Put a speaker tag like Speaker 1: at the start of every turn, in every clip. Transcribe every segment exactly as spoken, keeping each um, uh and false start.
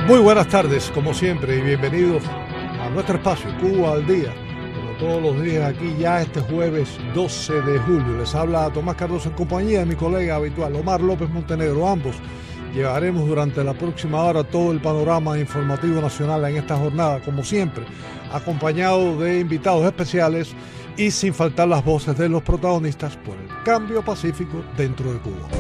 Speaker 1: Muy buenas tardes, como siempre, y bienvenidos a nuestro espacio, Cuba al Día. Como todos los días aquí, ya este jueves doce de julio. Les habla Tomás Cardoso en compañía de mi colega habitual, Omar López Montenegro. Ambos llevaremos durante la próxima hora todo el panorama informativo nacional en esta jornada, como siempre, acompañado de invitados especiales y sin faltar las voces de los protagonistas por el cambio pacífico dentro de Cuba.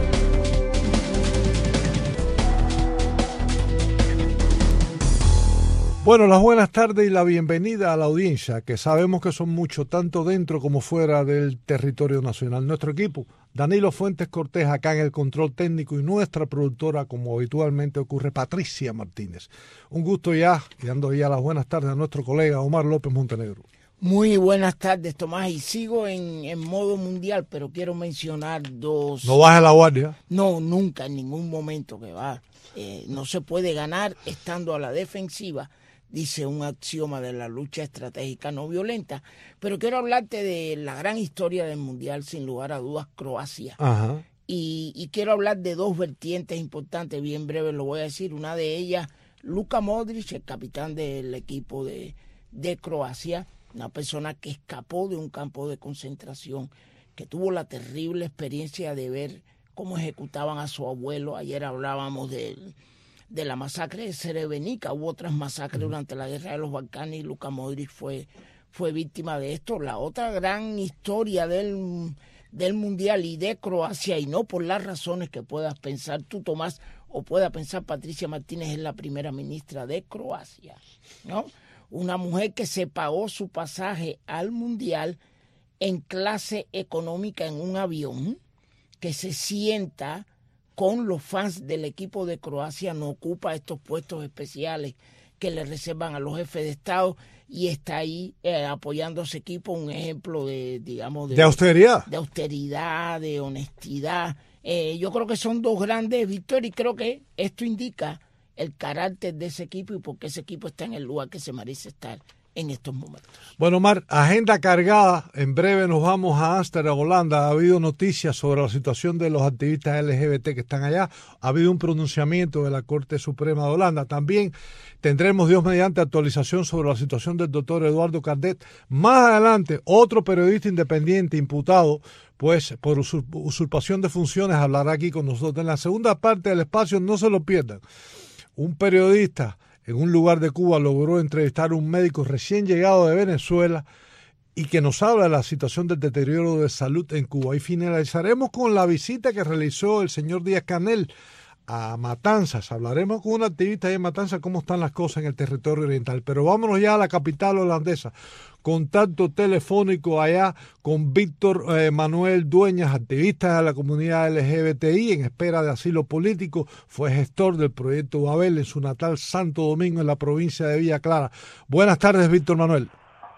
Speaker 1: Bueno, las buenas tardes y la bienvenida a la audiencia, que sabemos que son muchos, tanto dentro como fuera del territorio nacional. Nuestro equipo, Danilo Fuentes Cortés, acá en el control técnico, y nuestra productora, como habitualmente ocurre, Patricia Martínez. Un gusto ya, y dando ya las buenas tardes a nuestro colega Omar López Montenegro.
Speaker 2: Muy buenas tardes, Tomás, y sigo en, en modo mundial, pero quiero mencionar dos...
Speaker 1: ¿No bajes la guardia?
Speaker 2: No, nunca, en ningún momento que va. Eh, no se puede ganar estando a la defensiva, dice un axioma de la lucha estratégica no violenta. Pero quiero hablarte de la gran historia del Mundial, sin lugar a dudas, Croacia.
Speaker 1: Ajá.
Speaker 2: Y, y quiero hablar de dos vertientes importantes, bien breve lo voy a decir. Una de ellas, Luka Modric, el capitán del equipo de, de Croacia, una persona que escapó de un campo de concentración, que tuvo la terrible experiencia de ver cómo ejecutaban a su abuelo. Ayer hablábamos de, de la masacre de Srebrenica. Hubo otras masacres durante la guerra de los Balcanes y Luka Modric fue, fue víctima de esto. La otra gran historia del, del Mundial y de Croacia, y no por las razones que puedas pensar tú, Tomás, o pueda pensar Patricia Martínez, es la primera ministra de Croacia, ¿no? Una mujer que se pagó su pasaje al Mundial en clase económica en un avión, que se sienta con los fans del equipo de Croacia, no ocupa estos puestos especiales que le reservan a los jefes de Estado, y está ahí eh, apoyando a ese equipo, un ejemplo de, digamos, de,
Speaker 1: de austeridad.
Speaker 2: De austeridad, de honestidad. Eh, yo creo que son dos grandes victorias, y creo que esto indica el carácter de ese equipo y por qué ese equipo está en el lugar que se merece estar en estos momentos.
Speaker 1: Bueno, Omar, agenda cargada. En breve nos vamos a Ámsterdam, Holanda. Ha habido noticias sobre la situación de los activistas L G B T que están allá. Ha habido un pronunciamiento de la Corte Suprema de Holanda. También tendremos, Dios mediante, actualización sobre la situación del doctor Eduardo Cardet. Más adelante, otro periodista independiente imputado pues por usurpación de funciones hablará aquí con nosotros. En la segunda parte del espacio, no se lo pierdan. Un periodista en un lugar de Cuba logró entrevistar a un médico recién llegado de Venezuela y que nos habla de la situación del deterioro de salud en Cuba. Y finalizaremos con la visita que realizó el señor Díaz-Canel a Matanzas. Hablaremos con un activista de Matanzas cómo están las cosas en el territorio oriental. Pero vámonos ya a la capital holandesa. Contacto telefónico allá con Víctor eh, Manuel Dueñas, activista de la comunidad L G B T I en espera de asilo político. Fue gestor del proyecto Babel en su natal Santo Domingo, en la provincia de Villa Clara. Buenas tardes, Víctor Manuel.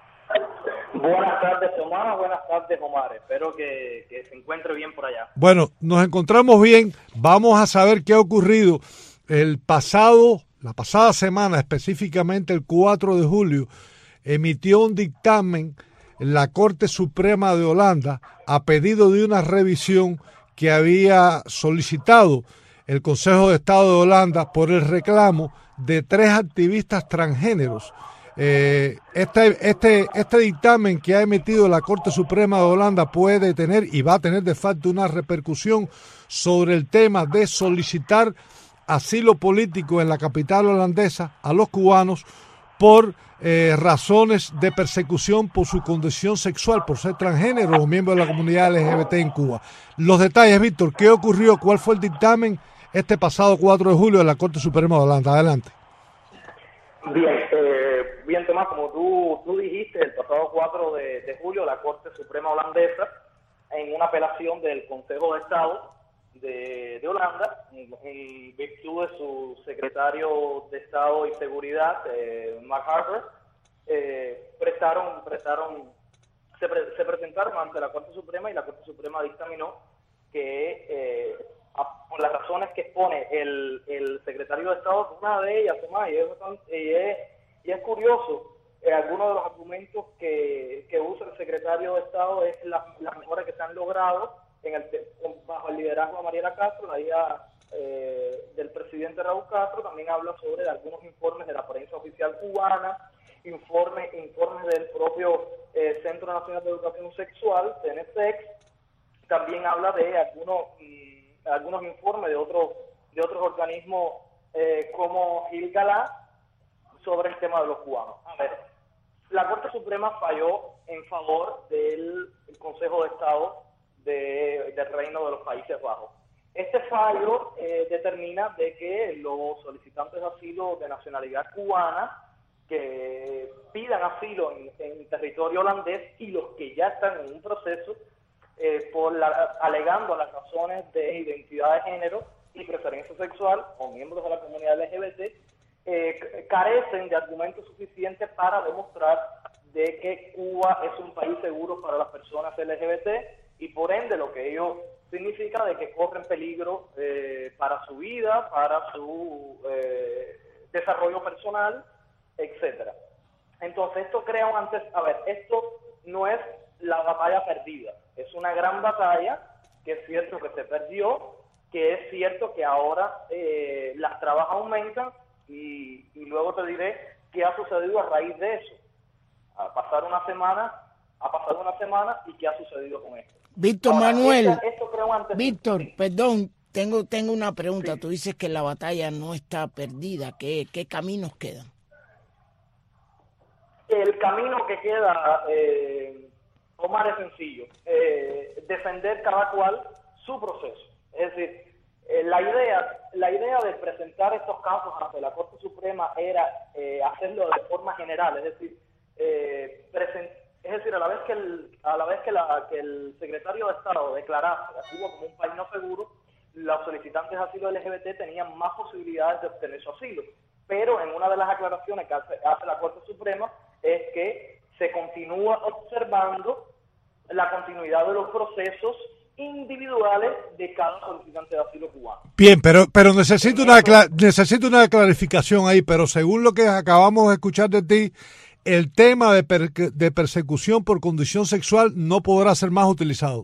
Speaker 3: Buenas tardes, Tomás. Buenas tardes, Omar. Espero que, que se encuentre bien por allá.
Speaker 1: Bueno, nos encontramos bien. Vamos a saber qué ha ocurrido el pasado, la pasada semana, específicamente el cuatro de julio, emitió un dictamen en la Corte Suprema de Holanda a pedido de una revisión que había solicitado el Consejo de Estado de Holanda por el reclamo de tres activistas transgéneros. Eh, este, este, este dictamen que ha emitido la Corte Suprema de Holanda puede tener y va a tener de facto una repercusión sobre el tema de solicitar asilo político en la capital holandesa a los cubanos por eh, razones de persecución por su condición sexual, por ser transgénero o miembro de la comunidad L G B T en Cuba. Los detalles, Víctor, ¿qué ocurrió? ¿Cuál fue el dictamen este pasado cuatro de julio de la Corte Suprema de Holanda? Adelante.
Speaker 3: Bien, eh, bien Tomás, como tú, tú dijiste, el pasado cuatro de, de julio la Corte Suprema holandesa, en una apelación del Consejo de Estado de, de Holanda, en, en virtud de su secretario de Estado y Seguridad, eh, Mark Harper, eh, prestaron, prestaron, se, pre, se presentaron ante la Corte Suprema, y la Corte Suprema dictaminó que eh, a, por las razones que expone el, el secretario de Estado, una de ellas, Tomás, y es, y es, y es curioso, eh, algunos de los argumentos que, que usa el secretario de Estado es la, las mejoras que se han logrado en el, bajo el liderazgo de Mariela Castro, la hija eh, del presidente presidente Raúl Castro, también habla sobre algunos informes de la prensa oficial cubana, informes, informes del propio eh, Centro Nacional de Educación Sexual, C N S E X, también habla de algunos, mmm, algunos informes de otros, de otros organismos eh, como Gil-Galá sobre el tema de los cubanos. A ver, la Corte Suprema falló en favor del Consejo de Estado de, del Reino de los Países Bajos. Este fallo eh, determina de que los solicitantes de asilo de nacionalidad cubana que pidan asilo en, en territorio holandés y los que ya están en un proceso eh, por la, alegando las razones de identidad de género y preferencia sexual o miembros de la comunidad L G B T eh, carecen de argumentos suficientes para demostrar de que Cuba es un país seguro para las personas L G B T y por ende lo que ello significa de que corren peligro eh, para su vida, para su eh, desarrollo personal, etcétera. Entonces esto crea un antes, a ver, esto no es la batalla perdida, es una gran batalla que es cierto que se perdió, que es cierto que ahora eh, las trabas aumentan y, y luego te diré qué ha sucedido a raíz de eso. A pasar una semana, ha pasado una semana y qué ha sucedido con esto.
Speaker 2: Víctor ahora, Manuel,
Speaker 3: esta, esto creo antes
Speaker 2: Víctor,
Speaker 3: sí.
Speaker 2: perdón, tengo tengo una pregunta.
Speaker 3: Sí.
Speaker 2: Tú dices que la batalla no está perdida. ¿Qué, qué caminos quedan?
Speaker 3: El camino que queda, eh, Omar, es sencillo. Eh, defender cada cual su proceso. Es decir, eh, la idea la idea de presentar estos casos ante la Corte Suprema era eh, hacerlo de forma general, es decir, eh, presentar Es decir, a la vez que el, a la vez que, la, que el secretario de Estado declarase a Cuba como un país no seguro, los solicitantes de asilo L G B T tenían más posibilidades de obtener su asilo. Pero en una de las aclaraciones que hace, hace la Corte Suprema es que se continúa observando la continuidad de los procesos individuales de cada solicitante de asilo cubano.
Speaker 1: Bien, pero pero necesito una necesito una clarificación ahí, pero según lo que acabamos de escuchar de ti, el tema de, per, de persecución por condición sexual no podrá ser más utilizado.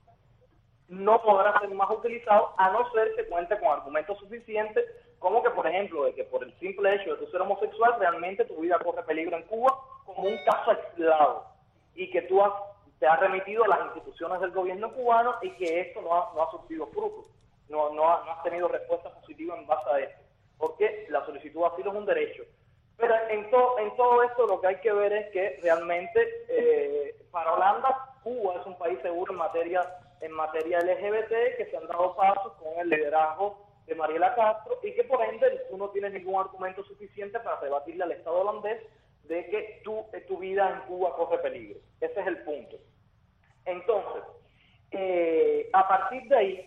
Speaker 3: No podrá ser más utilizado a no ser que cuente con argumentos suficientes, como que, por ejemplo, de que por el simple hecho de tú ser homosexual, realmente tu vida corre peligro en Cuba como un caso aislado y que tú has, te has remitido a las instituciones del gobierno cubano y que esto no ha, no ha surtido fruto, no, no, ha, no has tenido respuesta positiva en base a esto, porque la solicitud de asilo es un derecho. Pero en, to, en todo esto lo que hay que ver es que realmente eh, para Holanda, Cuba es un país seguro en materia en materia L G B T, que se han dado pasos con el liderazgo de Mariela Castro y que por ende tú no tienes ningún argumento suficiente para rebatirle al Estado holandés de que tu, tu vida en Cuba corre peligro. Ese es el punto. Entonces, eh, a partir de ahí,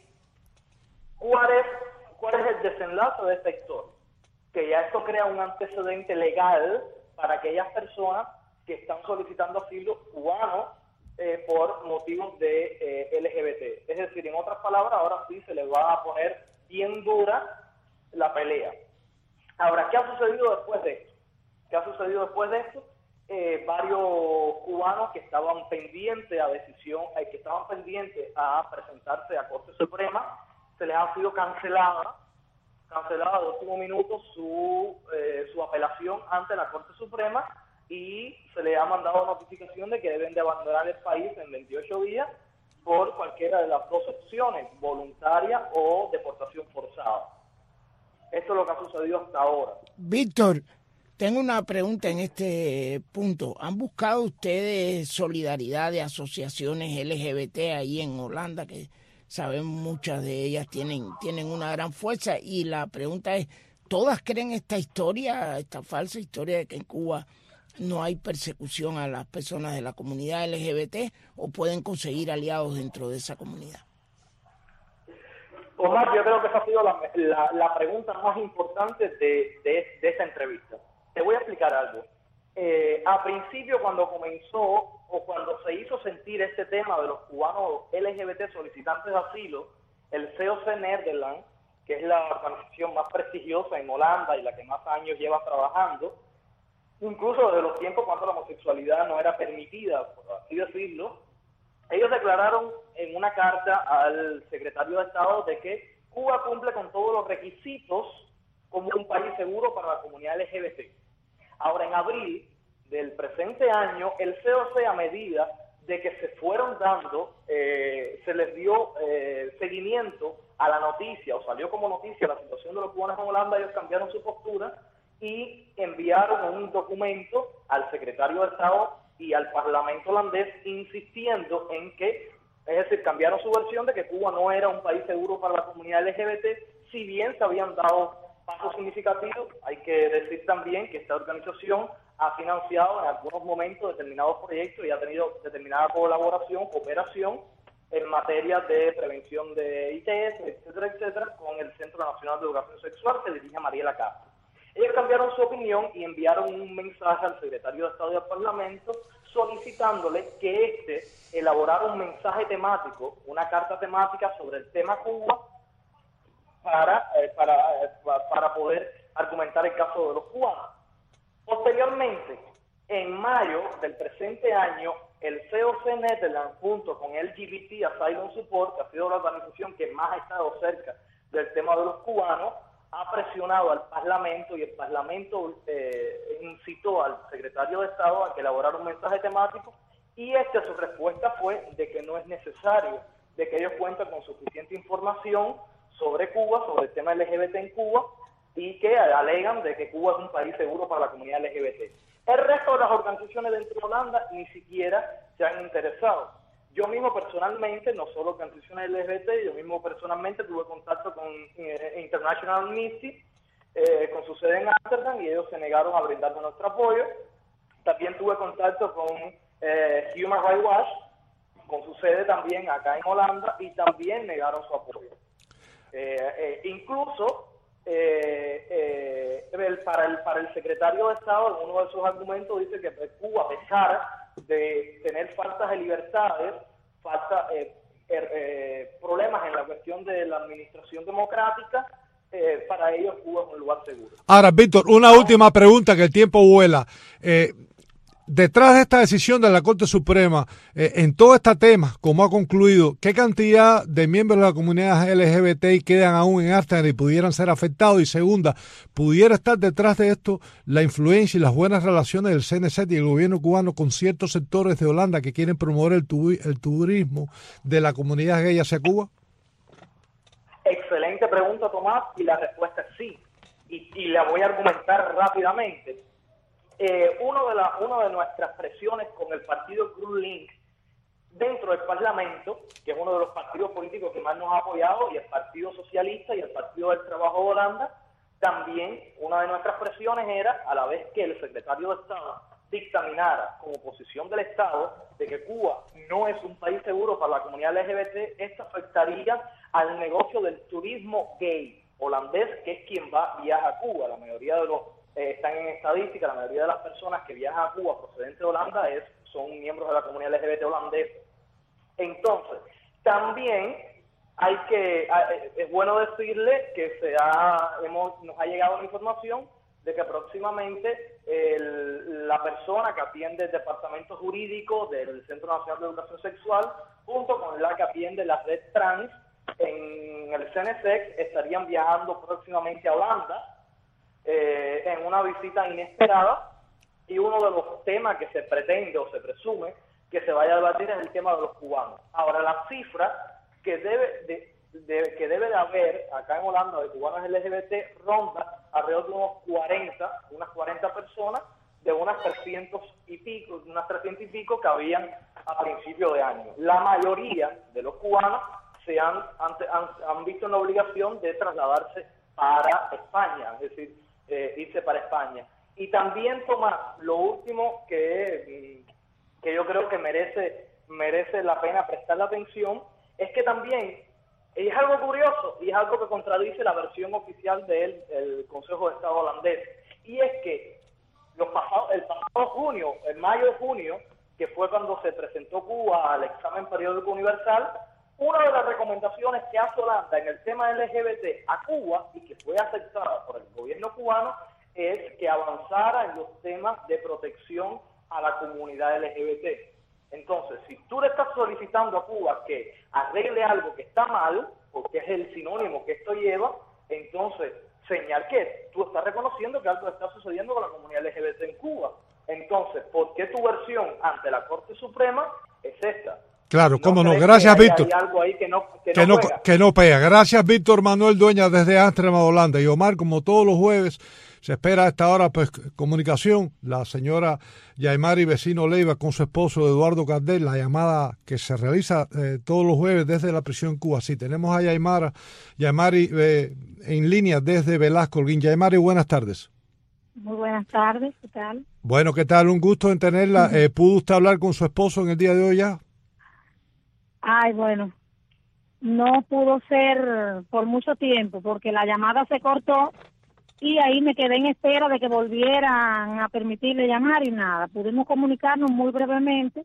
Speaker 3: ¿cuál es, cuál es el desenlace de esta historia? Que ya esto crea un antecedente legal para aquellas personas que están solicitando asilo cubano eh, por motivos de eh, L G B T. Es decir, en otras palabras, ahora sí se les va a poner bien dura la pelea. Ahora, ¿qué ha sucedido después de esto? ¿Qué ha sucedido después de esto? Eh, varios cubanos que estaban pendientes a decisión, eh, que estaban pendientes a presentarse a Corte Suprema, se les ha sido cancelada cancelada de último minuto su, eh, su apelación ante la Corte Suprema y se le ha mandado notificación de que deben de abandonar el país en veintiocho días por cualquiera de las dos opciones, voluntaria o deportación forzada. Esto es lo que ha sucedido hasta ahora.
Speaker 2: Víctor, tengo una pregunta en este punto. ¿Han buscado ustedes solidaridad de asociaciones L G B T ahí en Holanda? Que sabemos muchas de ellas tienen, tienen una gran fuerza y la pregunta es, ¿todas creen esta historia, esta falsa historia de que en Cuba no hay persecución a las personas de la comunidad L G B T o pueden conseguir aliados dentro de esa comunidad?
Speaker 3: Omar, yo creo que esa ha sido la, la, la pregunta más importante de, de, de esta entrevista. Te voy a explicar algo. Eh, a principio, cuando comenzó o cuando se hizo sentir este tema de los cubanos L G B T solicitantes de asilo, el C O C Nederland, que es la organización más prestigiosa en Holanda y la que más años lleva trabajando, incluso desde los tiempos cuando la homosexualidad no era permitida, por así decirlo, ellos declararon en una carta al secretario de Estado de que Cuba cumple con todos los requisitos como un país seguro para la comunidad L G B T. Ahora, en abril del presente año, el C O C, a medida de que se fueron dando, eh, se les dio eh, seguimiento a la noticia, o salió como noticia la situación de los cubanos en Holanda, ellos cambiaron su postura y enviaron un documento al secretario de Estado y al Parlamento holandés insistiendo en que, es decir, cambiaron su versión de que Cuba no era un país seguro para la comunidad L G B T, si bien se habían dado pasos significativos. Hay que decir también que esta organización ha financiado en algunos momentos determinados proyectos y ha tenido determinada colaboración, cooperación en materia de prevención de I T S, etcétera, etcétera, con el Centro Nacional de Educación Sexual que dirige Mariela Castro. Ellos cambiaron su opinión y enviaron un mensaje al secretario de Estado y al Parlamento solicitándole que éste elaborara un mensaje temático, una carta temática sobre el tema Cuba para, eh, para, eh, para poder argumentar el caso de los cubanos. Posteriormente, en mayo del presente año, el C O C Netherlands, junto con L G B T Asylum Support, que ha sido la organización que más ha estado cerca del tema de los cubanos, ha presionado al Parlamento y el Parlamento eh, incitó al secretario de Estado a que elaborara un mensaje temático y esta su respuesta fue de que no es necesario, de que ellos cuentan con suficiente información sobre Cuba, sobre el tema L G B T en Cuba, y que alegan de que Cuba es un país seguro para la comunidad L G B T. El resto de las organizaciones dentro de Holanda ni siquiera se han interesado. Yo mismo personalmente, no solo organizaciones L G B T, yo mismo personalmente tuve contacto con eh, International Amnesty, eh, con su sede en Ámsterdam, y ellos se negaron a brindarnos nuestro apoyo. También tuve contacto con eh, Human Rights Watch, con su sede también acá en Holanda, y también negaron su apoyo. Eh, eh, incluso eh, eh, el, para, el, para el secretario de Estado, en uno de sus argumentos dice que Cuba, a pesar de tener faltas de libertades, falta, eh, er, eh, problemas en la cuestión de la administración democrática, eh, para ellos Cuba es un lugar seguro.
Speaker 1: Ahora, Víctor, una última pregunta, que el tiempo vuela. Eh, Detrás de esta decisión de la Corte Suprema, eh, en todo este tema, como ha concluido, ¿qué cantidad de miembros de la comunidad L G B T I quedan aún en Ámsterdam y pudieran ser afectados? Y segunda, ¿pudiera estar detrás de esto la influencia y las buenas relaciones del C N Z y el gobierno cubano con ciertos sectores de Holanda que quieren promover el, tu el turismo de la comunidad gay hacia Cuba?
Speaker 3: Excelente pregunta, Tomás, y la respuesta es sí. Y, y la voy a argumentar rápidamente. Eh, uno de la, una de nuestras presiones con el partido GroenLinks dentro del Parlamento, que es uno de los partidos políticos que más nos ha apoyado, y el Partido Socialista y el Partido del Trabajo de Holanda, también una de nuestras presiones era, a la vez que el secretario de Estado dictaminara como posición del Estado de que Cuba no es un país seguro para la comunidad L G B T, esto afectaría al negocio del turismo gay holandés, que es quien va viaja a Cuba. La mayoría de los Eh, están en estadística, la mayoría de las personas que viajan a Cuba procedentes de Holanda es, son miembros de la comunidad L G B T holandesa. Entonces, también hay que, es bueno decirle que se ha, hemos, nos ha llegado la información de que próximamente el, la persona que atiende el departamento jurídico del Centro Nacional de Educación Sexual, junto con la que atiende la red trans en el C N S E C, estarían viajando próximamente a Holanda, Eh, en una visita inesperada, y uno de los temas que se pretende o se presume que se vaya a debatir es el tema de los cubanos. Ahora, la cifra que debe de, de, que debe de haber acá en Holanda de cubanos L G B T ronda alrededor de unos cuarenta, unas cuarenta personas, de unas trescientos y pico, unas trescientos y pico que habían a principio de año. La mayoría de los cubanos se han, han, han, han visto en la obligación de trasladarse para España, es decir, Eh, irse para España. Y también, Tomás, lo último que, que yo creo que merece, merece la pena prestar la atención es que también es algo curioso y es algo que contradice la versión oficial del el Consejo de Estado holandés, y es que los pasados, el pasado junio, en mayo de junio, que fue cuando se presentó Cuba al examen periódico universal, una de las recomendaciones que hace Holanda en el tema L G B T a Cuba, y que fue aceptada por el gobierno cubano, es que avanzara en los temas de protección a la comunidad L G B T. Entonces, si tú le estás solicitando a Cuba que arregle algo que está mal, porque es el sinónimo que esto lleva, entonces, señal que tú estás reconociendo que algo está sucediendo con la comunidad L G B T en Cuba. Entonces, ¿por qué tu versión ante la Corte Suprema es esta?
Speaker 1: Claro,
Speaker 3: ¿No
Speaker 1: cómo no.
Speaker 3: crees
Speaker 1: Gracias,
Speaker 3: que hay,
Speaker 1: Víctor.
Speaker 3: hay algo ahí que no, que
Speaker 1: Que
Speaker 3: no
Speaker 1: no,
Speaker 3: juega?
Speaker 1: que no pega. Gracias, Víctor Manuel Dueña, desde Ámsterdam, Holanda. Y Omar, como todos los jueves, se espera a esta hora pues comunicación. La señora Yaimari Vecino Leiva con su esposo Eduardo Cardel, la llamada que se realiza eh, todos los jueves desde la prisión en Cuba. Sí, tenemos a Yaimara, Yaimari eh, en línea desde Velasco, Holguín. Yaimari, buenas tardes.
Speaker 4: Muy buenas tardes, ¿qué tal?
Speaker 1: Bueno, ¿qué tal? Un gusto en tenerla. Eh, ¿Pudo usted hablar con su esposo en el día de hoy ya?
Speaker 4: Ay, bueno, no pudo ser por mucho tiempo porque la llamada se cortó y ahí me quedé en espera de que volvieran a permitirle llamar y nada. Pudimos comunicarnos muy brevemente,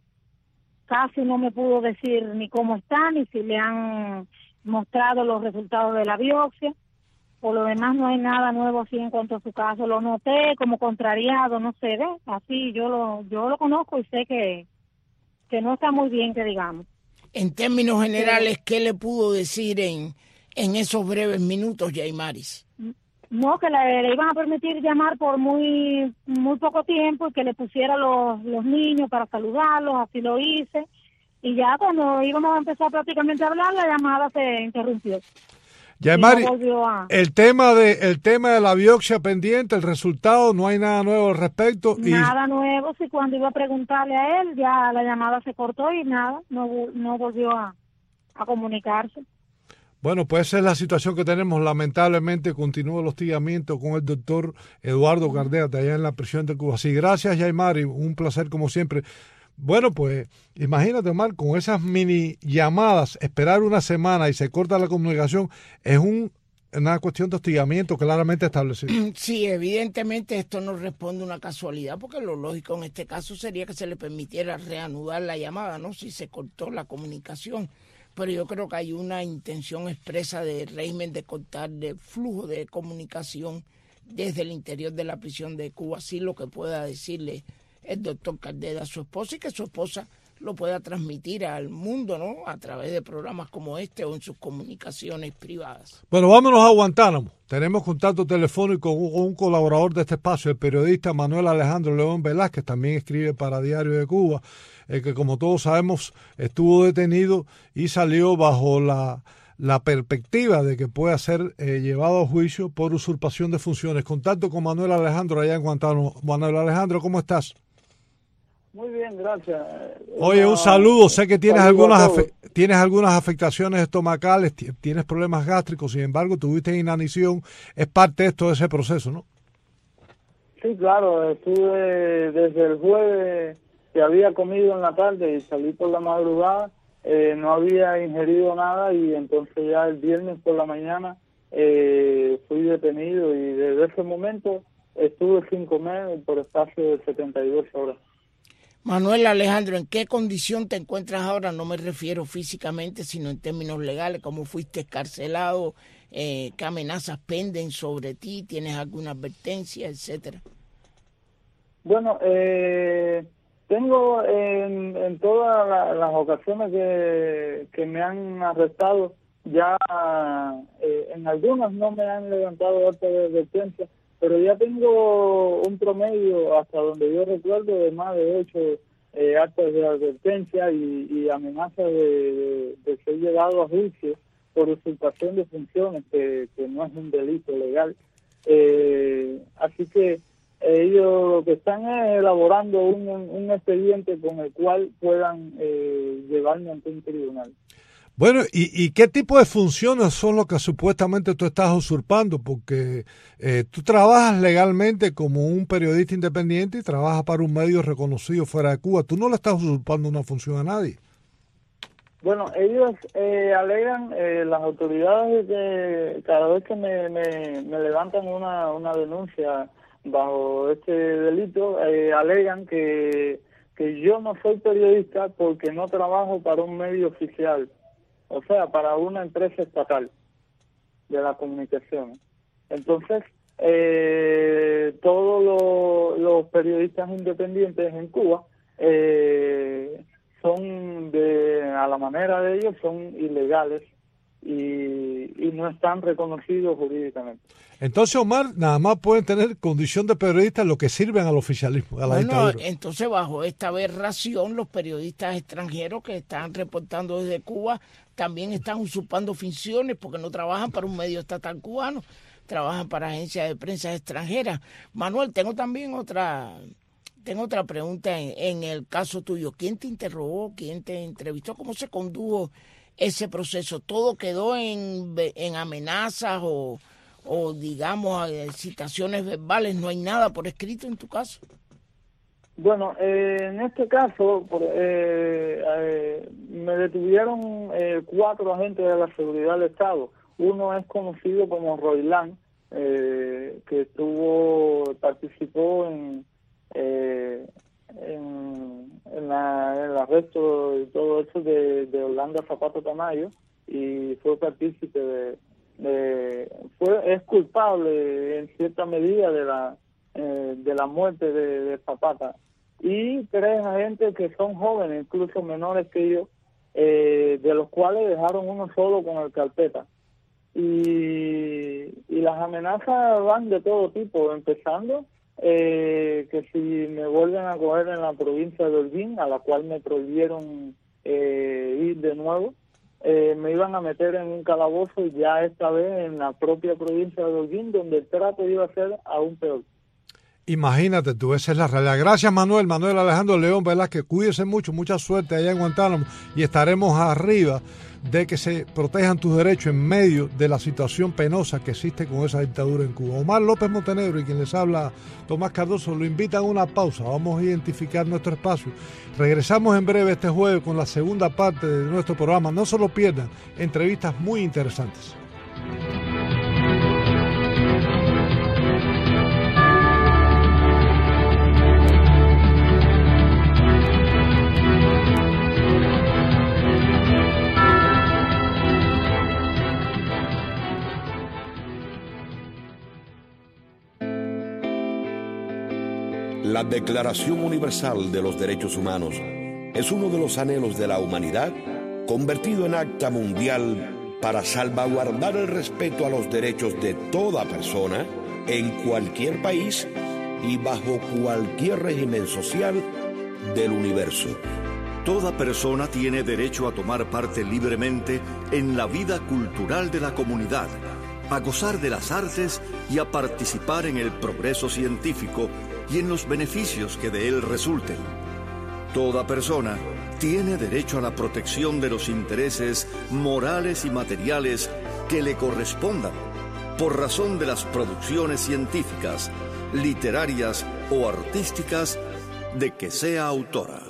Speaker 4: casi no me pudo decir ni cómo está, ni si le han mostrado los resultados de la biopsia. Por lo demás no hay nada nuevo así en cuanto a su caso. Lo noté como contrariado, no sé, ¿ves? Así yo lo yo lo conozco y sé que, que no está muy bien, que digamos.
Speaker 2: En términos generales, ¿qué le pudo decir en, en esos breves minutos, Yaimaris?
Speaker 4: No, que le, le iban a permitir llamar por muy muy poco tiempo y que le pusiera los, los niños para saludarlos, así lo hice. Y ya cuando íbamos a empezar prácticamente a hablar, la llamada se interrumpió.
Speaker 1: Yaimari,
Speaker 4: no a...
Speaker 1: el tema de el tema de la biopsia pendiente, el resultado, no hay nada nuevo al respecto.
Speaker 4: Nada
Speaker 1: y...
Speaker 4: nuevo, si cuando iba a preguntarle a él, ya la llamada se cortó y nada, no, no volvió a, a comunicarse.
Speaker 1: Bueno, pues esa es la situación que tenemos. Lamentablemente continúa el hostigamiento con el doctor Eduardo Cardea, de allá en la prisión de Cuba. Sí, gracias, Yaimari, un placer como siempre. Bueno, pues imagínate, Omar, con esas mini llamadas, esperar una semana y se corta la comunicación, es un, una cuestión de hostigamiento claramente establecido.
Speaker 2: Sí, evidentemente esto no responde a una casualidad, porque lo lógico en este caso sería que se le permitiera reanudar la llamada, ¿no? Si se cortó la comunicación. Pero yo creo que hay una intención expresa del régimen de cortar el flujo de comunicación desde el interior de la prisión de Cuba, así lo que pueda decirle el doctor Cardeda a su esposa y que su esposa lo pueda transmitir al mundo, ¿no? A través de programas como este o en sus comunicaciones privadas.
Speaker 1: Bueno, vámonos a Guantánamo. Tenemos contacto telefónico con un colaborador de este espacio, el periodista Manuel Alejandro León Velázquez, también escribe para Diario de Cuba, el que como todos sabemos estuvo detenido y salió bajo la, la perspectiva de que pueda ser eh, llevado a juicio por usurpación de funciones. Contacto con Manuel Alejandro allá en Guantánamo. Manuel Alejandro, ¿cómo estás?
Speaker 5: Muy bien, gracias.
Speaker 1: Oye, un saludo. Sé que tienes algunas tienes algunas afectaciones estomacales, tienes problemas gástricos, sin embargo, tuviste inanición. Es parte de esto de ese proceso, ¿no?
Speaker 5: Sí, claro. Estuve desde el jueves que había comido en la tarde y salí por la madrugada. Eh, no había ingerido nada y entonces ya el viernes por la mañana eh, fui detenido y desde ese momento estuve sin comer por espacio de setenta y dos horas.
Speaker 2: Manuel Alejandro, ¿en qué condición te encuentras ahora? No me refiero físicamente, sino en términos legales. ¿Cómo fuiste escarcelado? Eh, ¿Qué amenazas penden sobre ti? ¿Tienes alguna advertencia, etcétera?
Speaker 5: Bueno, eh, tengo en, en todas la, las ocasiones que, que me han arrestado, ya eh, en algunas no me han levantado acta de advertencia, pero ya tengo un promedio, hasta donde yo recuerdo, de más de ocho eh, actas de advertencia y, y amenazas de, de, de ser llevado a juicio por usurpación de funciones, que, que no es un delito legal. Eh, así que ellos lo que están es elaborando un, un expediente con el cual puedan eh, llevarme ante un tribunal.
Speaker 1: Bueno, ¿y, ¿y qué tipo de funciones son los que supuestamente tú estás usurpando? Porque eh, tú trabajas legalmente como un periodista independiente y trabajas para un medio reconocido fuera de Cuba. Tú no le estás usurpando una función a nadie.
Speaker 5: Bueno, ellos eh, alegan, eh, las autoridades, que cada vez que me, me, me levantan una, una denuncia bajo este delito, eh, alegan que, que yo no soy periodista porque no trabajo para un medio oficial. O sea, para una empresa estatal de la comunicación. Entonces, eh, todos los, los periodistas independientes en Cuba eh, son, de a la manera de ellos, son ilegales, y, y no están reconocidos jurídicamente.
Speaker 1: Entonces, Omar, nada más pueden tener condición de periodista lo que sirven al oficialismo, a la
Speaker 2: bueno,
Speaker 1: dictadura.
Speaker 2: Entonces, bajo esta aberración, los periodistas extranjeros que están reportando desde Cuba también están usurpando funciones porque no trabajan para un medio estatal cubano, trabajan para agencias de prensa extranjeras. Manuel, tengo también otra... Tengo otra pregunta en, en el caso tuyo. ¿Quién te interrogó? ¿Quién te entrevistó? ¿Cómo se condujo ese proceso? ¿Todo quedó en, en amenazas o, o, digamos, citaciones verbales? ¿No hay nada por escrito en tu caso?
Speaker 5: Bueno, eh, en este caso por, eh, eh, me detuvieron eh, cuatro agentes de la seguridad del Estado. Uno es conocido como Roilán, eh, que estuvo, participó en... Eh, en, en, la, en el arresto y todo eso de, de Orlando Zapata Tamayo, y fue partícipe de, de fue es culpable en cierta medida de la eh, de la muerte de, de Zapata, y tres agentes que son jóvenes, incluso menores que yo, eh, de los cuales dejaron uno solo con el carpeta. Y, y las amenazas van de todo tipo, empezando Eh, que si me vuelven a coger en la provincia de Holguín, a la cual me prohibieron eh, ir de nuevo, eh, me iban a meter en un calabozo, ya esta vez en la propia provincia de Holguín, donde el trato iba a ser aún peor.
Speaker 1: Imagínate tú, esa es la realidad. Gracias, Manuel, Manuel Alejandro León, ¿verdad? Que cuídense mucho, mucha suerte allá en Guantánamo, y estaremos arriba de que se protejan tus derechos en medio de la situación penosa que existe con esa dictadura en Cuba. Omar López Montenegro y quien les habla, Tomás Cardoso, lo invitan a una pausa. Vamos a identificar nuestro espacio. Regresamos en breve este jueves con la segunda parte de nuestro programa. No se lo pierdan, entrevistas muy interesantes.
Speaker 6: La Declaración Universal de los Derechos Humanos es uno de los anhelos de la humanidad convertido en acta mundial para salvaguardar el respeto a los derechos de toda persona en cualquier país y bajo cualquier régimen social del universo.
Speaker 7: Toda persona tiene derecho a tomar parte libremente en la vida cultural de la comunidad, a gozar de las artes y a participar en el progreso científico y en los beneficios que de él resulten. Toda persona tiene derecho a la protección de los intereses morales y materiales que le correspondan por razón de las producciones científicas, literarias o artísticas de que sea autora.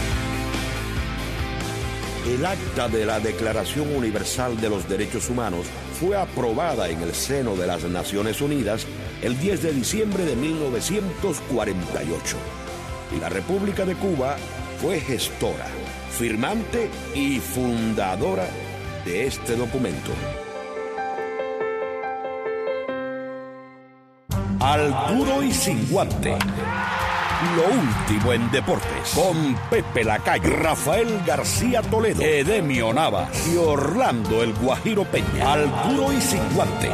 Speaker 6: El acta de la Declaración Universal de los Derechos Humanos fue aprobada en el seno de las Naciones Unidas el diez de diciembre de mil novecientos cuarenta y ocho. Y la República de Cuba fue gestora, firmante y fundadora de este documento. Al duro y sin guante. Lo último en deportes, con Pepe Lacayo, Rafael García Toledo, Edemio Navas y Orlando el Guajiro Peña. Al duro y sin guante.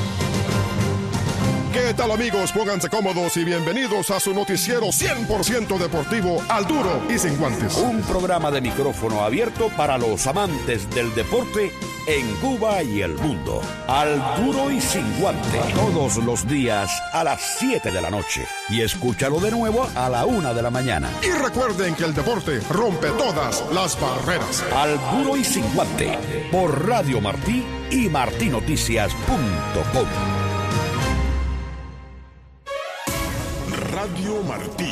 Speaker 8: ¿Qué tal, amigos? Pónganse cómodos y bienvenidos a su noticiero cien por ciento deportivo, Al duro y sin guantes.
Speaker 6: Un programa de micrófono abierto para los amantes del deporte en Cuba y el mundo. Al duro y sin guante. Todos los días a las siete de la noche. Y escúchalo de nuevo a la una de la mañana.
Speaker 8: Y recuerden que el deporte rompe todas las barreras.
Speaker 6: Al duro y sin guante. Por Radio Martí y martí noticias punto com.
Speaker 8: Radio Martí,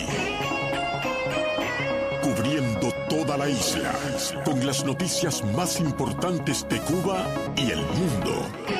Speaker 8: cubriendo toda la isla, con las noticias más importantes de Cuba y el mundo.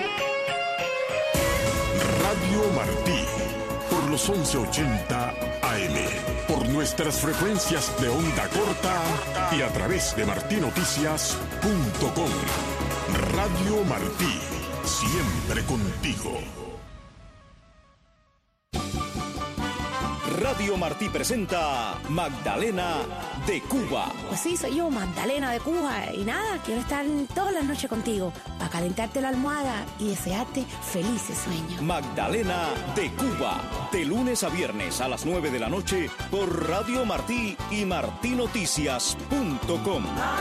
Speaker 8: Radio Martí, por los once ochenta A M, por nuestras frecuencias de onda corta y a través de martí noticias punto com. Radio Martí, siempre contigo.
Speaker 9: Radio Martí presenta Magdalena de Cuba.
Speaker 10: Pues sí, soy yo, Magdalena de Cuba. Y nada, quiero estar todas las noches contigo para calentarte la almohada y desearte felices sueños.
Speaker 9: Magdalena de Cuba, de lunes a viernes a las nueve de la noche por Radio Martí y martí noticias punto com.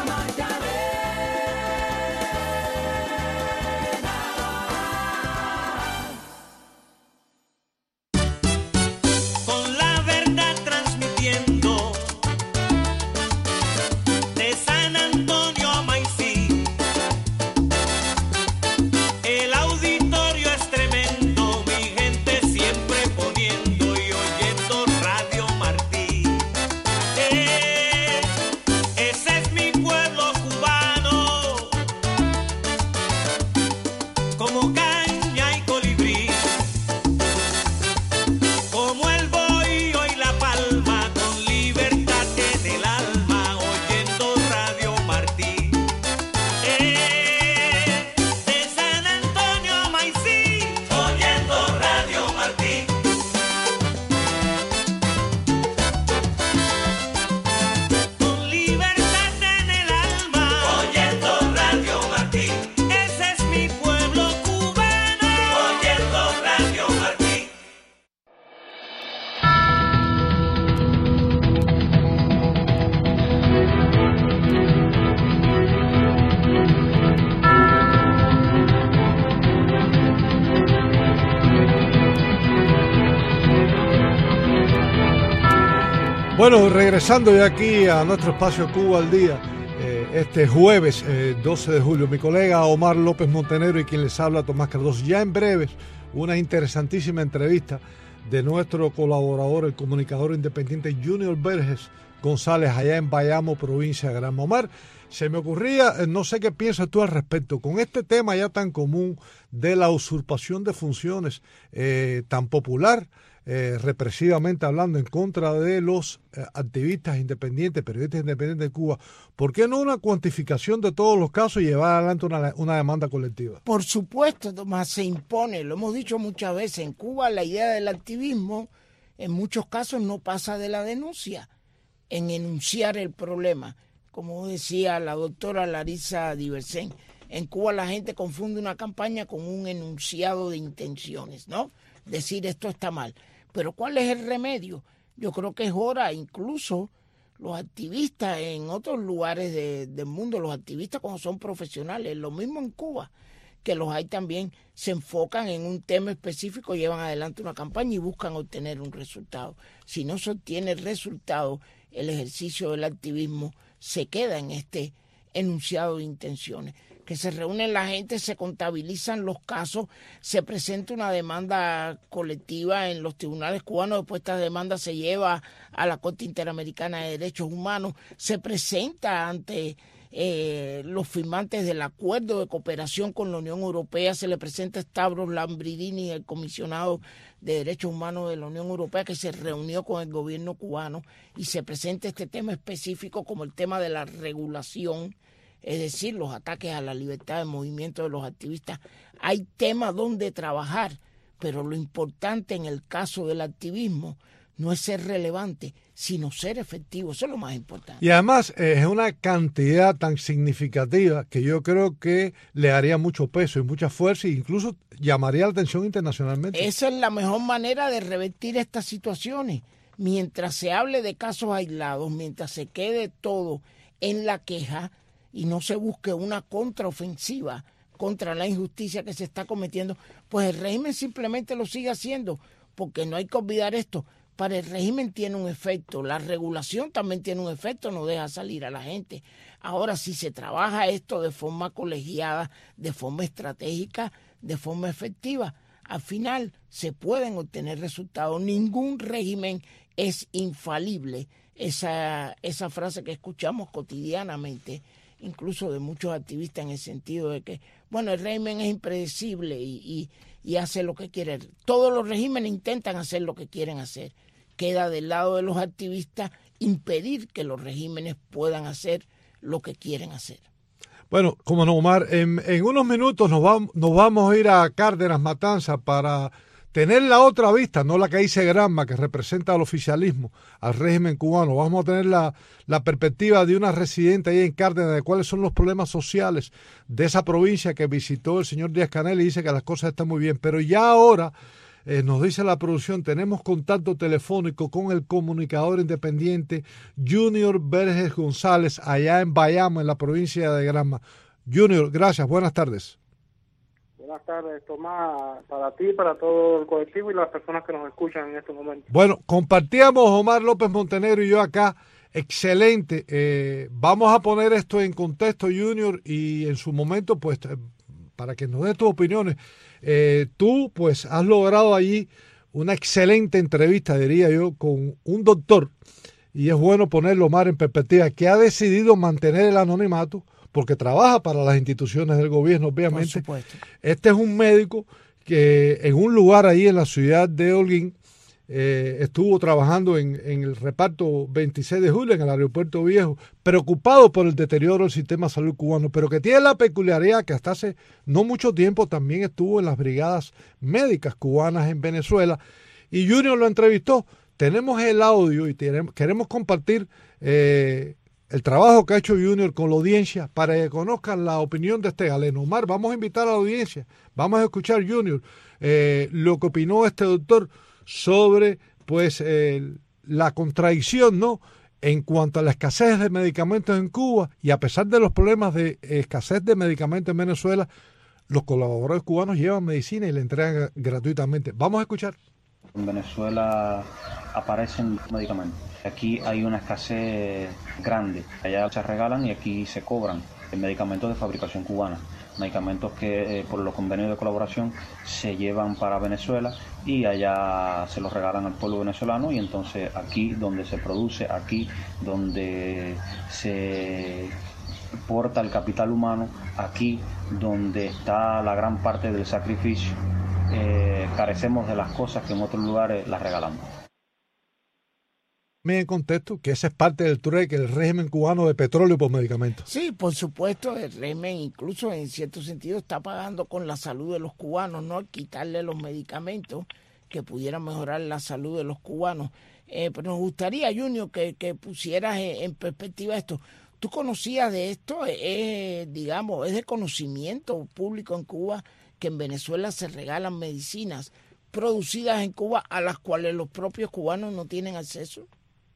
Speaker 1: Bueno, regresando ya aquí a nuestro espacio Cuba al Día, eh, este jueves eh, doce de julio, mi colega Omar López Montenegro y quien les habla Tomás Cardoso. Ya en breves, una interesantísima entrevista de nuestro colaborador, el comunicador independiente Junior Verges González, allá en Bayamo, provincia de Granma. Omar, se me ocurría, eh, no sé qué piensas tú al respecto, con este tema ya tan común de la usurpación de funciones, eh, tan popular, Eh, represivamente hablando, en contra de los eh, activistas independientes, periodistas independientes de Cuba, ¿por qué no una cuantificación de todos los casos y llevar adelante una, una demanda colectiva?
Speaker 2: Por supuesto, Tomás, se impone, lo hemos dicho muchas veces, en Cuba la idea del activismo en muchos casos no pasa de la denuncia, en enunciar el problema. Como decía la doctora Larisa Diversen, en Cuba la gente confunde una campaña con un enunciado de intenciones, ¿no? Decir esto está mal. Pero ¿cuál es el remedio? Yo creo que es hora, incluso los activistas en otros lugares de, del mundo, los activistas cuando son profesionales, lo mismo en Cuba, que los hay también, se enfocan en un tema específico, llevan adelante una campaña y buscan obtener un resultado. Si no se obtiene el resultado, el ejercicio del activismo se queda en este enunciado de intenciones. Que se reúnen la gente, se contabilizan los casos, se presenta una demanda colectiva en los tribunales cubanos, después esta demanda se lleva a la Corte Interamericana de Derechos Humanos, se presenta ante eh, los firmantes del acuerdo de cooperación con la Unión Europea, se le presenta a Stavros Lambrinidis, el comisionado de Derechos Humanos de la Unión Europea, que se reunió con el gobierno cubano, y se presenta este tema específico como el tema de la regulación, es decir, los ataques a la libertad de movimiento de los activistas. Hay temas donde trabajar, pero lo importante en el caso del activismo no es ser relevante, sino ser efectivo. Eso es lo más importante.
Speaker 1: Y además eh, es una cantidad tan significativa que yo creo que le haría mucho peso y mucha fuerza e incluso llamaría la atención internacionalmente.
Speaker 2: Esa es la mejor manera de revertir estas situaciones. Mientras se hable de casos aislados, mientras se quede todo en la queja, y no se busque una contraofensiva contra la injusticia que se está cometiendo, pues el régimen simplemente lo sigue haciendo, porque no hay que olvidar esto, para el régimen tiene un efecto, la regulación también tiene un efecto, no deja salir a la gente. Ahora, si se trabaja esto de forma colegiada, de forma estratégica, de forma efectiva, al final se pueden obtener resultados. Ningún régimen es infalible. Esa, esa frase que escuchamos cotidianamente, incluso de muchos activistas, en el sentido de que, bueno, el régimen es impredecible y, y, y hace lo que quiere. Todos los regímenes intentan hacer lo que quieren hacer. Queda del lado de los activistas impedir que los regímenes puedan hacer lo que quieren hacer.
Speaker 1: Bueno, como no, Omar, en, en unos minutos nos vamos, nos vamos a ir a Cárdenas, Matanzas, para tener la otra vista, no la que dice Granma, que representa al oficialismo, al régimen cubano. Vamos a tener la, la perspectiva de una residente ahí en Cárdenas de cuáles son los problemas sociales de esa provincia que visitó el señor Díaz-Canel y dice que las cosas están muy bien. Pero ya ahora, eh, nos dice la producción, tenemos contacto telefónico con el comunicador independiente Junior Verges González, allá en Bayamo, en la provincia de Granma. Junior, gracias, buenas tardes.
Speaker 11: Buenas tardes, Tomás, para ti, para todo el colectivo y las personas que nos escuchan en estos momentos.
Speaker 1: Bueno, compartíamos Omar López Montenegro y yo acá, excelente. Eh, vamos a poner esto en contexto, Junior, y en su momento, pues, para que nos des tus opiniones. Eh, tú, pues, has logrado allí una excelente entrevista, diría yo, con un doctor, y es bueno ponerlo, Omar, en perspectiva, que ha decidido mantener el anonimato, porque trabaja para las instituciones del gobierno, obviamente.
Speaker 2: Por supuesto.
Speaker 1: Este es un médico que en un lugar ahí en la ciudad de Holguín eh, estuvo trabajando en, en el reparto veintiséis de julio en el aeropuerto viejo, preocupado por el deterioro del sistema de salud cubano, pero que tiene la peculiaridad que hasta hace no mucho tiempo también estuvo en las brigadas médicas cubanas en Venezuela, y Junior lo entrevistó. Tenemos el audio y tenemos, queremos compartir eh, el trabajo que ha hecho Junior con la audiencia para que conozcan la opinión de este galeno. Omar, vamos a invitar a la audiencia, vamos a escuchar, Junior, eh, lo que opinó este doctor sobre pues eh, la contradicción, ¿no?, en cuanto a la escasez de medicamentos en Cuba, y a pesar de los problemas de escasez de medicamentos en Venezuela, los colaboradores cubanos llevan medicina y la entregan gratuitamente. Vamos a escuchar.
Speaker 12: En Venezuela aparecen medicamentos. Aquí hay una escasez grande. Allá se regalan y aquí se cobran medicamentos de fabricación cubana. Medicamentos que eh, por los convenios de colaboración se llevan para Venezuela y allá se los regalan al pueblo venezolano, y entonces aquí donde se produce, aquí donde se porta el capital humano, aquí donde está la gran parte del sacrificio, eh, carecemos de las cosas que en otros lugares las regalamos.
Speaker 1: En contexto que esa es parte del trueque, el régimen cubano de petróleo por medicamentos.
Speaker 2: Sí, por supuesto, el régimen incluso en cierto sentido está pagando con la salud de los cubanos, ¿no? Quitarle los medicamentos que pudieran mejorar la salud de los cubanos. Eh, pero nos gustaría, Junior, que, que pusieras en, en perspectiva esto. ¿Tú conocías de esto? Eh, digamos, es de conocimiento público en Cuba que en Venezuela se regalan medicinas producidas en Cuba a las cuales los propios cubanos no tienen acceso.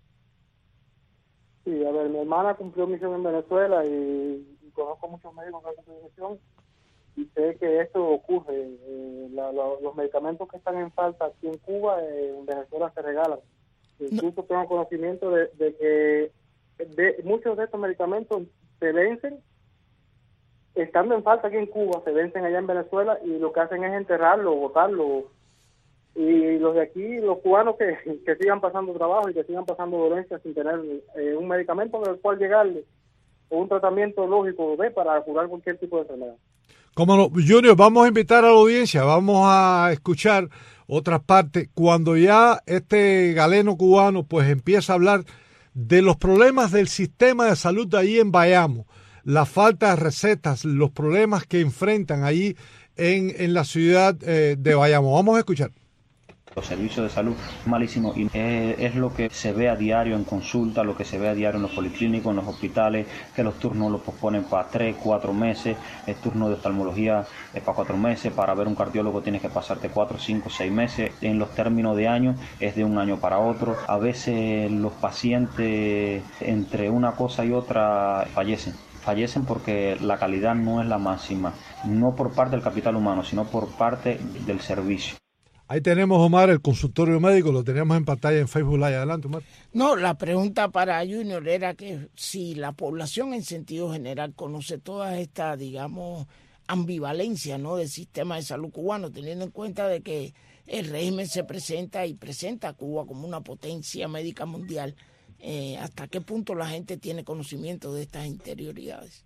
Speaker 11: Sí, a ver, mi hermana cumplió misión en Venezuela y, y conozco muchos médicos que han cumplido misión y sé que esto ocurre. Eh, la, la, los medicamentos que están en falta aquí en Cuba, eh, en Venezuela se regalan. Incluso no. tengo conocimiento de, de que de, muchos de estos medicamentos se vencen, estando en falta aquí en Cuba, se vencen allá en Venezuela y lo que hacen es enterrarlo, botarlo. Y los de aquí, los cubanos que, que sigan pasando trabajo y que sigan pasando dolencias sin tener eh, un medicamento con el cual llegarle, o un tratamiento lógico de para curar cualquier tipo de enfermedad.
Speaker 1: Como no, Junior, vamos a invitar a la audiencia, vamos a escuchar otras partes, cuando ya este galeno cubano pues empieza a hablar de los problemas del sistema de salud de ahí en Bayamo, la falta de recetas, los problemas que enfrentan allí en, en la ciudad eh, de Bayamo. Vamos a escuchar.
Speaker 12: Los servicios de salud malísimos, y es, es lo que se ve a diario en consulta, lo que se ve a diario en los policlínicos, en los hospitales, que los turnos los posponen para tres, cuatro meses, el turno de oftalmología es para cuatro meses, para ver un cardiólogo tienes que pasarte cuatro, cinco, seis meses, en los términos de año es de un año para otro. A veces los pacientes entre una cosa y otra fallecen. Fallecen porque la calidad no es la máxima, no por parte del capital humano, sino por parte del servicio.
Speaker 1: Ahí tenemos, Omar, el consultorio médico, lo teníamos en pantalla en Facebook Live. Adelante, Omar.
Speaker 2: No, la pregunta para Junior era que si la población en sentido general conoce toda esta, digamos, ambivalencia, ¿no?, del sistema de salud cubano, teniendo en cuenta de que el régimen se presenta y presenta a Cuba como una potencia médica mundial. Eh, ¿Hasta qué punto la gente tiene conocimiento de estas interioridades?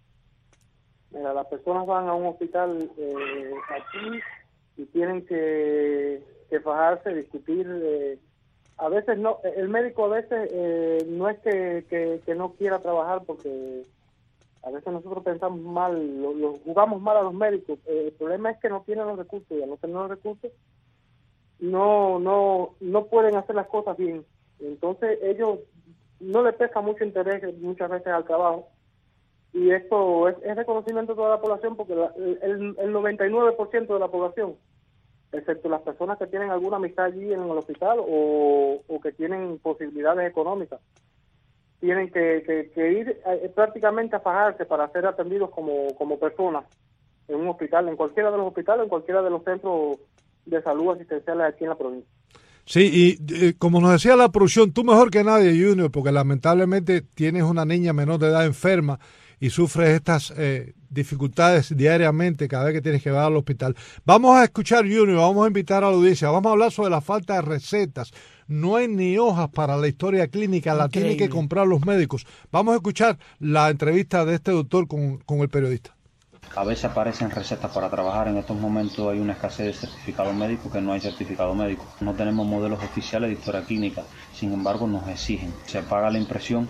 Speaker 11: Mira, las personas van a un hospital eh, aquí y tienen que, que fajarse, discutir. Eh, a veces no, el médico a veces eh, no es que, que, que no quiera trabajar, porque a veces nosotros pensamos mal, lo, lo jugamos mal a los médicos. Eh, el problema es que no tienen los recursos, y al no tener los recursos no, no, no pueden hacer las cosas bien. Entonces ellos no les pesa mucho interés muchas veces al trabajo. Y esto es, es reconocimiento de toda la población, porque la, el, el noventa y nueve por ciento de la población, excepto las personas que tienen alguna amistad allí en el hospital o, o que tienen posibilidades económicas, tienen que, que, que ir eh, prácticamente a fajarse para ser atendidos como, como personas en un hospital, en cualquiera de los hospitales, en cualquiera de los centros de salud asistenciales aquí en la provincia.
Speaker 1: Sí, y eh, como nos decía la producción, tú mejor que nadie, Junior, porque lamentablemente tienes una niña menor de edad enferma y sufres estas eh, dificultades diariamente cada vez que tienes que llevar al hospital. Vamos a escuchar, Junior, vamos a invitar a la audiencia, vamos a hablar sobre la falta de recetas. No hay ni hojas para la historia clínica, la tienen que comprar los médicos. Vamos a escuchar la entrevista de este doctor con, con el periodista.
Speaker 12: A veces aparecen recetas para trabajar. En estos momentos hay una escasez de certificado médico, que no hay certificado médico. No tenemos modelos oficiales de historia clínica, sin embargo nos exigen. Se paga la impresión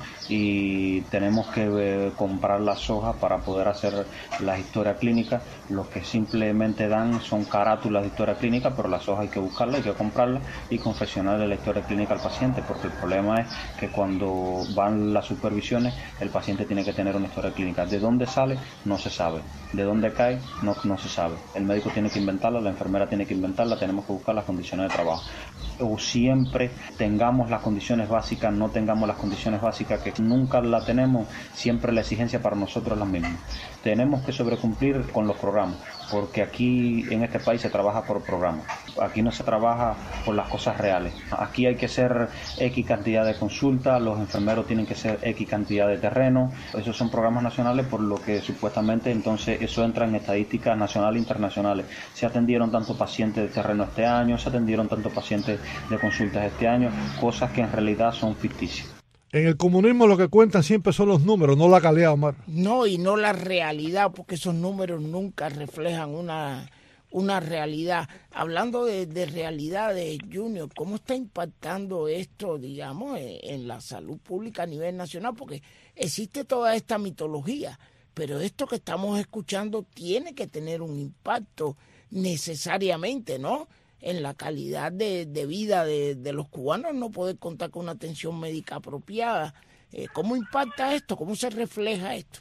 Speaker 12: y tenemos que eh, comprar las hojas para poder hacer las historias clínicas. Los que simplemente dan son carátulas de historia clínica, pero las hojas hay que buscarlas, hay que comprarlas y confeccionarle la historia clínica al paciente, porque el problema es que cuando van las supervisiones, el paciente tiene que tener una historia clínica. ¿De dónde sale? No se sabe. ¿De dónde cae? No, no se sabe. El médico tiene que inventarla, la enfermera tiene que inventarla, tenemos que buscar las condiciones de trabajo. O siempre tengamos las condiciones básicas, no tengamos las condiciones básicas, que nunca la tenemos, siempre la exigencia para nosotros es la misma. Tenemos que sobrecumplir con los programas, porque aquí en este país se trabaja por programas. Aquí no se trabaja por las cosas reales. Aquí hay que hacer X cantidad de consultas, los enfermeros tienen que hacer X cantidad de terreno. Esos son programas nacionales, por lo que supuestamente entonces eso entra en estadísticas nacionales e internacionales. Se atendieron tantos pacientes de terreno este año, se atendieron tantos pacientes de consultas este año, cosas que en realidad son ficticias.
Speaker 1: En el comunismo lo que cuentan siempre son los números, no la calidad, Omar.
Speaker 2: No, y no la realidad, porque esos números nunca reflejan una, una realidad. Hablando de, de realidad, de Junior, ¿cómo está impactando esto, digamos, en, en la salud pública a nivel nacional? Porque existe toda esta mitología, pero esto que estamos escuchando tiene que tener un impacto necesariamente, ¿no?, en la calidad de, de vida de, de los cubanos, no poder contar con una atención médica apropiada. Eh, ¿Cómo impacta esto? ¿Cómo se refleja esto?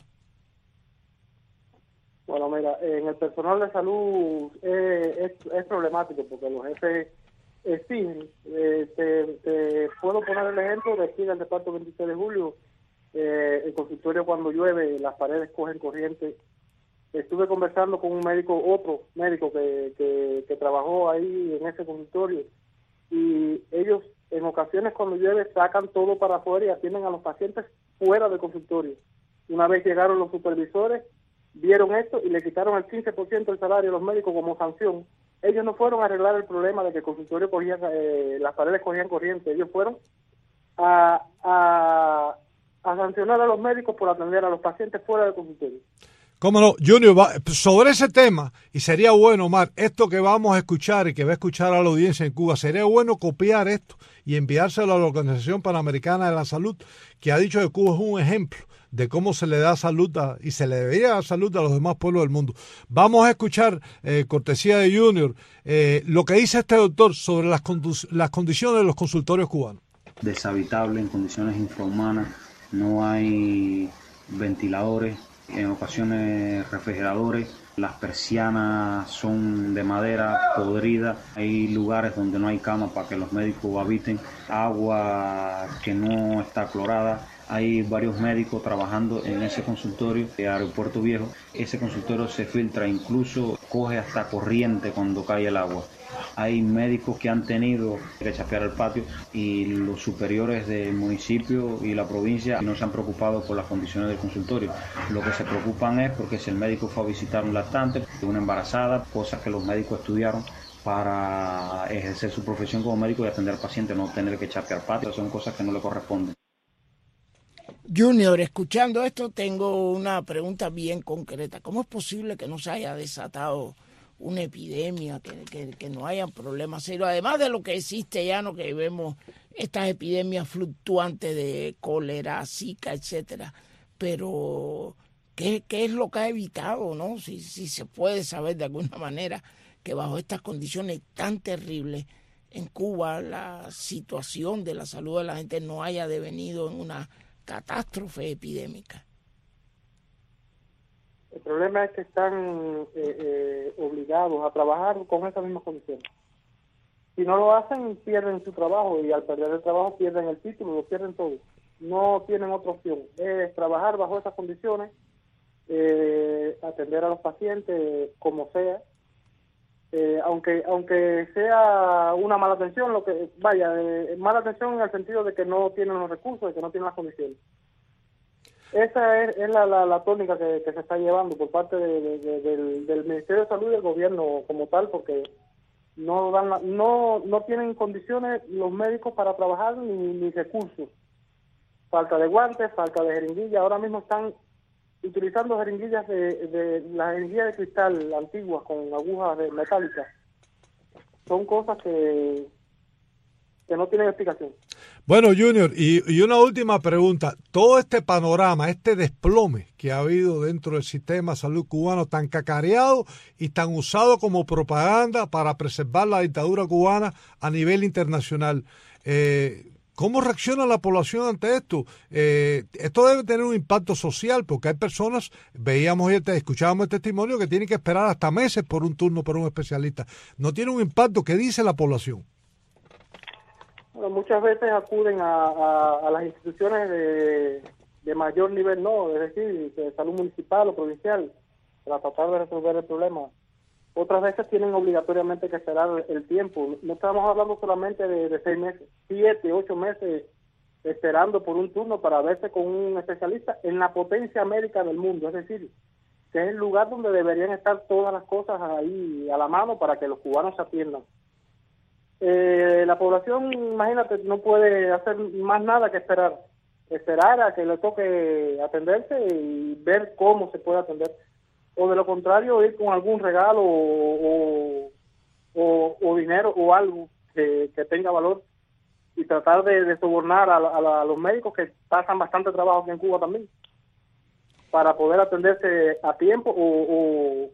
Speaker 11: Bueno, mira, en el personal de salud eh, es, es problemático, porque los jefes exigen. Eh, te, te puedo poner el ejemplo de aquí del Departamento veintiséis de julio. Eh, el consultorio, cuando llueve, las paredes cogen corriente. Estuve conversando con un médico, otro médico que, que, que trabajó ahí en ese consultorio, y ellos en ocasiones cuando llueve sacan todo para afuera y atienden a los pacientes fuera del consultorio. Una vez llegaron los supervisores, vieron esto y le quitaron el quince por ciento del salario a los médicos como sanción. Ellos no fueron a arreglar el problema de que el consultorio cogía, eh, las paredes cogían corriente. Ellos fueron a, a, a sancionar a los médicos por atender a los pacientes fuera del consultorio.
Speaker 1: Cómo no, Junior, va, sobre ese tema, y sería bueno, Omar, esto que vamos a escuchar y que va a escuchar a la audiencia en Cuba, sería bueno copiar esto y enviárselo a la Organización Panamericana de la Salud, que ha dicho que Cuba es un ejemplo de cómo se le da salud a, y se le debería dar salud a los demás pueblos del mundo. Vamos a escuchar, eh, cortesía de Junior, eh, lo que dice este doctor sobre las, las condiciones de los consultorios cubanos.
Speaker 12: Deshabitable, en condiciones infrahumanas, no hay ventiladores, en ocasiones refrigeradores, las persianas son de madera podrida, hay lugares donde no hay cama para que los médicos habiten, agua que no está clorada. Hay varios médicos trabajando en ese consultorio de Aeropuerto Viejo. Ese consultorio se filtra, incluso coge hasta corriente cuando cae el agua. Hay médicos que han tenido que chapear el patio, y los superiores del municipio y la provincia no se han preocupado por las condiciones del consultorio. Lo que se preocupan es porque si el médico fue a visitar un lactante, una embarazada, cosas que los médicos estudiaron para ejercer su profesión como médico y atender al paciente, no tener que chapear patio, son cosas que no le corresponden.
Speaker 2: Junior, escuchando esto, tengo una pregunta bien concreta. ¿Cómo es posible que no se haya desatado una epidemia, que, que, que no hayan problemas serios? Además de lo que existe ya, ¿no?, que vemos estas epidemias fluctuantes de cólera, zika, etcétera. Pero, ¿qué, qué es lo que ha evitado, no? Si, si se puede saber de alguna manera que bajo estas condiciones tan terribles en Cuba la situación de la salud de la gente no haya devenido en una catástrofe epidémica?
Speaker 11: El problema es que están eh, eh, obligados a trabajar con esas mismas condiciones. Si no lo hacen, pierden su trabajo, y al perder el trabajo pierden el título, lo pierden todo. No tienen otra opción. Es trabajar bajo esas condiciones, eh, atender a los pacientes como sea, eh, aunque aunque sea una mala atención, lo que vaya, eh, mala atención en el sentido de que no tienen los recursos, de que no tienen las condiciones. Esa es, es la, la, la tónica que, que se está llevando por parte de, de, de, del, del Ministerio de Salud y del gobierno como tal, porque no dan la, no no tienen condiciones los médicos para trabajar, ni, ni recursos. Falta de guantes, falta de jeringuillas. Ahora mismo están utilizando jeringuillas de, de las jeringuillas de cristal antiguas con agujas de metálicas. Son cosas que que no tienen explicación.
Speaker 1: Bueno, Junior, y, y una última pregunta. Todo este panorama, este desplome que ha habido dentro del sistema de salud cubano, tan cacareado y tan usado como propaganda para preservar la dictadura cubana a nivel internacional, eh, ¿cómo reacciona la población ante esto? Eh, esto debe tener un impacto social, porque hay personas, veíamos y escuchábamos el testimonio, que tienen que esperar hasta meses por un turno para un especialista. ¿No tiene un impacto? ¿Qué dice la población?
Speaker 11: Bueno, muchas veces acuden a, a, a las instituciones de, de mayor nivel, no, es decir, de salud municipal o provincial, para tratar de resolver el problema. Otras veces tienen obligatoriamente que esperar el tiempo. No estamos hablando solamente de, de seis meses, siete, ocho meses esperando por un turno para verse con un especialista en la potencia médica del mundo, es decir, que es el lugar donde deberían estar todas las cosas ahí a la mano para que los cubanos se atiendan. Eh, la población, imagínate, no puede hacer más nada que esperar. Esperar a que le toque atenderse y ver cómo se puede atender. O de lo contrario, ir con algún regalo o, o, o dinero o algo que, que tenga valor y tratar de, de sobornar a, a, a los médicos que pasan bastante trabajo aquí en Cuba también, para poder atenderse a tiempo o... o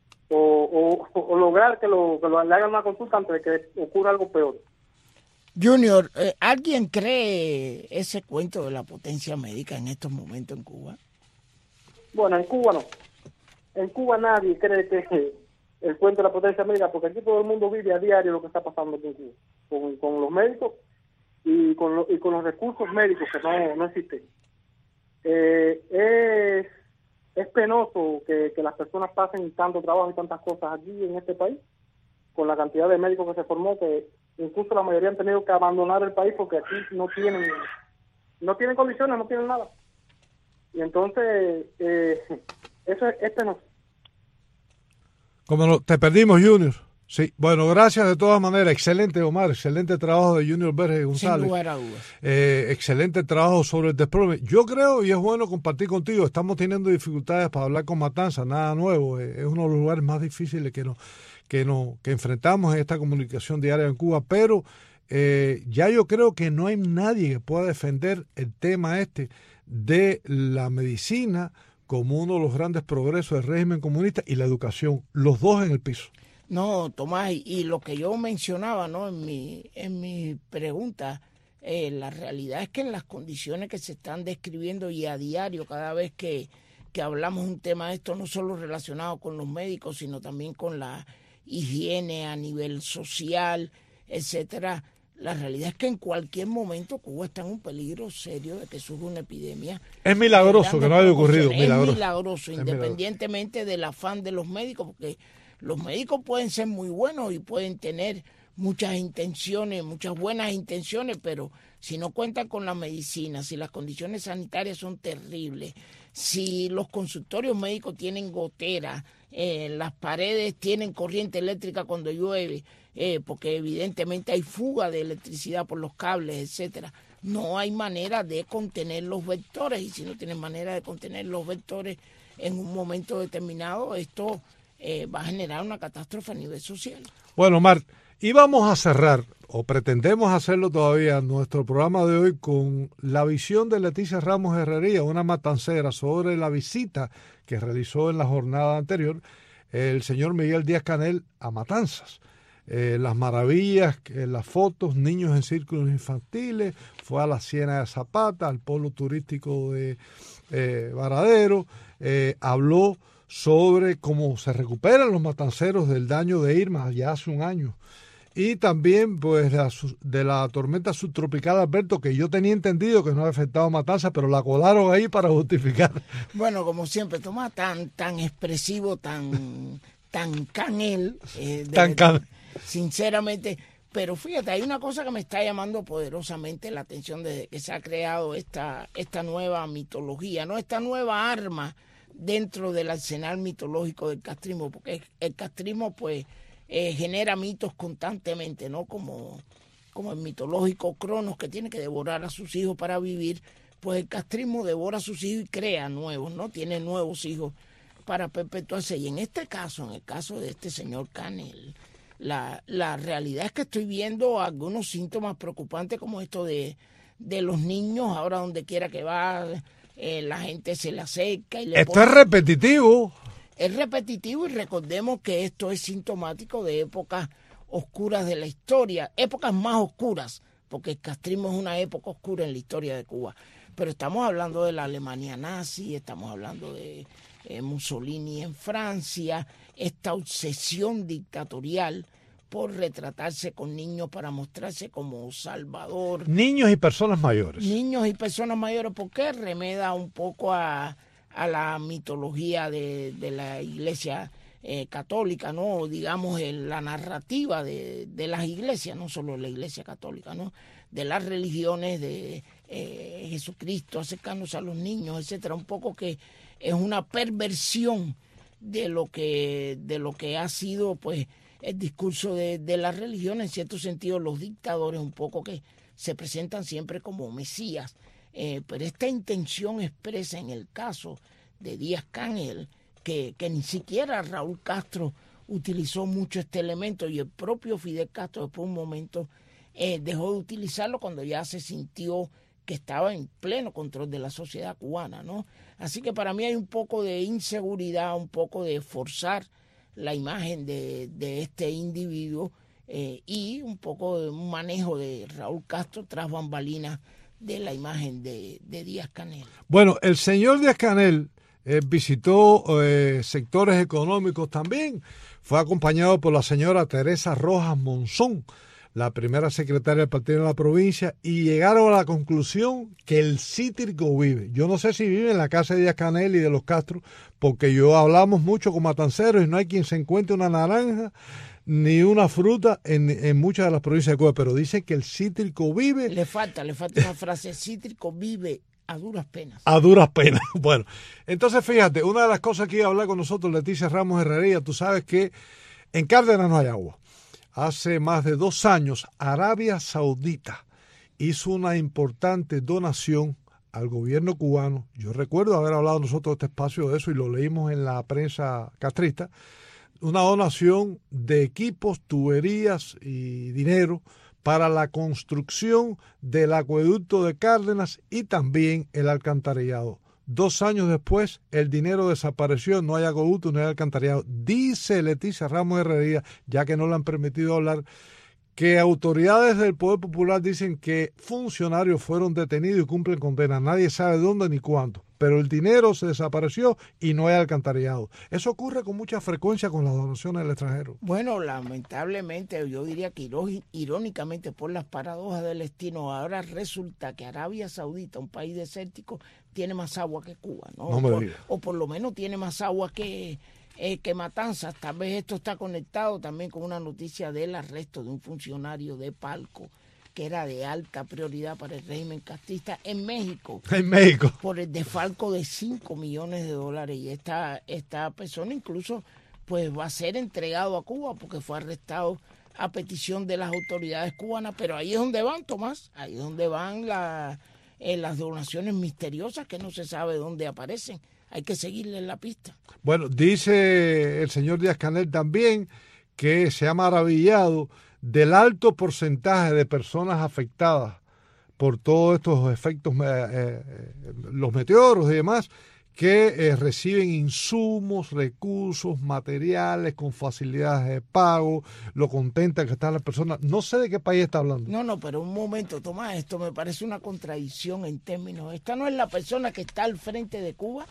Speaker 11: O, o, o lograr que, lo, que lo, le hagan una consulta antes de que ocurra algo peor.
Speaker 2: Junior, eh, ¿alguien cree ese cuento de la potencia médica en estos momentos en Cuba?
Speaker 11: Bueno, en Cuba no. En Cuba nadie cree que el cuento de la potencia médica, porque aquí todo el mundo vive a diario lo que está pasando aquí en Cuba, con, con los médicos y con, lo, y con los recursos médicos que no, no existen. Eh, es... Es penoso que, que las personas pasen tanto trabajo y tantas cosas aquí en este país, con la cantidad de médicos que se formó, que incluso la mayoría han tenido que abandonar el país porque aquí no tienen no tienen condiciones, no tienen nada. Y entonces, eh, eso es, es penoso.
Speaker 1: Como no, te perdimos, Junior. Sí, bueno, gracias de todas maneras. Excelente, Omar. Excelente trabajo de Junior Verges González.
Speaker 2: Sin lugar a dudas.
Speaker 1: Eh, excelente trabajo sobre el desplome. Yo creo, y es bueno compartir contigo, estamos teniendo dificultades para hablar con Matanzas, nada nuevo. Eh, es uno de los lugares más difíciles que nos, que nos, que enfrentamos en esta comunicación diaria en Cuba, pero eh, ya yo creo que no hay nadie que pueda defender el tema este de la medicina como uno de los grandes progresos del régimen comunista y la educación, los dos en el piso.
Speaker 2: No, Tomás, y lo que yo mencionaba, ¿no? en mi en mi pregunta, eh, la realidad es que en las condiciones que se están describiendo y a diario, cada vez que, que hablamos un tema de esto, no solo relacionado con los médicos, sino también con la higiene a nivel social, etcétera, la realidad es que en cualquier momento Cuba está en un peligro serio de que surja una epidemia.
Speaker 1: Es milagroso que no haya ocurrido.
Speaker 2: Es
Speaker 1: milagroso,
Speaker 2: milagroso,
Speaker 1: es
Speaker 2: independientemente
Speaker 1: milagroso.
Speaker 2: del afán de los médicos, porque los médicos pueden ser muy buenos y pueden tener muchas intenciones, muchas buenas intenciones, pero si no cuentan con la medicina, si las condiciones sanitarias son terribles, si los consultorios médicos tienen goteras, eh, las paredes tienen corriente eléctrica cuando llueve, eh, porque evidentemente hay fuga de electricidad por los cables, etcétera, no hay manera de contener los vectores, y si no tienen manera de contener los vectores en un momento determinado, esto Eh, va a generar una catástrofe a nivel social.
Speaker 1: Bueno, Omar, y vamos a cerrar, o pretendemos hacerlo todavía, nuestro programa de hoy con la visión de Leticia Ramos Herrería, una matancera, sobre la visita que realizó en la jornada anterior el señor Miguel Díaz-Canel a Matanzas. eh, las maravillas, eh, las fotos, niños en círculos infantiles, fue a la Ciénaga de Zapata, al polo turístico de eh, Varadero, eh, habló sobre cómo se recuperan los matanceros del daño de Irma ya hace un año. Y también pues de la, de la tormenta subtropical Alberto, que yo tenía entendido que no había afectado a Matanzas, pero la colaron ahí para justificar.
Speaker 2: Bueno, como siempre, Tomás, tan tan expresivo, tan tan canel, eh, de,
Speaker 1: tan can...
Speaker 2: sinceramente. Pero fíjate, hay una cosa que me está llamando poderosamente la atención desde que se ha creado esta esta nueva mitología, no esta nueva arma dentro del arsenal mitológico del castrismo, porque el castrismo pues Eh, genera mitos constantemente, ¿no? Como, como el mitológico Cronos, que tiene que devorar a sus hijos para vivir, pues el castrismo devora a sus hijos y crea nuevos, ¿no? Tiene nuevos hijos para perpetuarse. Y en este caso, en el caso de este señor Canel, la, la realidad es que estoy viendo algunos síntomas preocupantes como esto de, de los niños, ahora donde quiera que va, eh, la gente se le acerca y le
Speaker 1: Esto
Speaker 2: pone...
Speaker 1: es repetitivo.
Speaker 2: Es repetitivo y recordemos que esto es sintomático de épocas oscuras de la historia, épocas más oscuras, porque el castrismo es una época oscura en la historia de Cuba. Pero estamos hablando de la Alemania nazi, estamos hablando de eh, Mussolini en Francia, esta obsesión dictatorial por retratarse con niños para mostrarse como salvador.
Speaker 1: Niños y personas mayores.
Speaker 2: Niños y personas mayores, porque remeda un poco a... a la mitología de, de la Iglesia eh, católica, ¿no? Digamos, en la narrativa de, de las iglesias, no solo la Iglesia católica, ¿no? De las religiones, de eh, Jesucristo acercándose a los niños, etcétera. Un poco que es una perversión de lo que, de lo que ha sido, pues, el discurso de, de la religión. En cierto sentido, los dictadores un poco que se presentan siempre como mesías. Eh, pero esta intención expresa en el caso de Díaz-Canel, que, que ni siquiera Raúl Castro utilizó mucho este elemento, y el propio Fidel Castro después de un momento eh, dejó de utilizarlo cuando ya se sintió que estaba en pleno control de la sociedad cubana, ¿no? Así que para mí hay un poco de inseguridad, un poco de forzar la imagen de, de este individuo eh, y un poco de un manejo de Raúl Castro tras bambalinas de la imagen de, de Díaz-Canel.
Speaker 1: Bueno, el señor Díaz-Canel eh, visitó eh, sectores económicos también. Fue acompañado por la señora Teresa Rojas Monzón, la primera secretaria del partido en la provincia, y llegaron a la conclusión que el cítrico vive. Yo no sé si vive en la casa de Díaz-Canel y de los Castro, porque yo hablamos mucho con matanceros y no hay quien se encuentre una naranja ni una fruta en, en muchas de las provincias de Cuba, pero dice que el cítrico vive.
Speaker 2: Le falta, le falta una frase, cítrico vive a duras penas.
Speaker 1: A duras penas. Bueno, entonces fíjate, una de las cosas que iba a hablar con nosotros Leticia Ramos Herrería, tú sabes que en Cárdenas no hay agua. Hace más de dos años, Arabia Saudita hizo una importante donación al gobierno cubano. Yo recuerdo haber hablado nosotros de este espacio de eso y lo leímos en la prensa castrista. Una donación de equipos, tuberías y dinero para la construcción del acueducto de Cárdenas y también el alcantarillado. Dos años después, el dinero desapareció, no hay acueducto, no hay alcantarillado. Dice Leticia Ramos Herrería, ya que no le han permitido hablar, que autoridades del Poder Popular dicen que funcionarios fueron detenidos y cumplen condena. Nadie sabe dónde ni cuándo, pero el dinero se desapareció y no hay alcantarillado. Eso ocurre con mucha frecuencia con las donaciones del extranjero.
Speaker 2: Bueno, lamentablemente, yo diría que irónicamente por las paradojas del destino, ahora resulta que Arabia Saudita, un país desértico, tiene más agua que Cuba, ¿no?
Speaker 1: No me
Speaker 2: por,
Speaker 1: digas.
Speaker 2: O por lo menos tiene más agua que... Eh, que Matanzas. Tal vez esto está conectado también con una noticia del arresto de un funcionario de Palco que era de alta prioridad para el régimen castrista en México.
Speaker 1: En México.
Speaker 2: Por el desfalco de cinco millones de dólares. Y esta, esta persona incluso pues va a ser entregado a Cuba porque fue arrestado a petición de las autoridades cubanas. Pero ahí es donde van, Tomás. Ahí es donde van la, eh, las donaciones misteriosas que no se sabe dónde aparecen. Hay que seguirle en la pista.
Speaker 1: Bueno, dice el señor Díaz-Canel también que se ha maravillado del alto porcentaje de personas afectadas por todos estos efectos, eh, eh, los meteoros y demás, que eh, reciben insumos, recursos, materiales con facilidades de pago, lo contenta que están las personas. No sé de qué país está hablando.
Speaker 2: No, no, pero un momento, Tomás, esto me parece una contradicción en términos. Esta no es la persona que está al frente de Cuba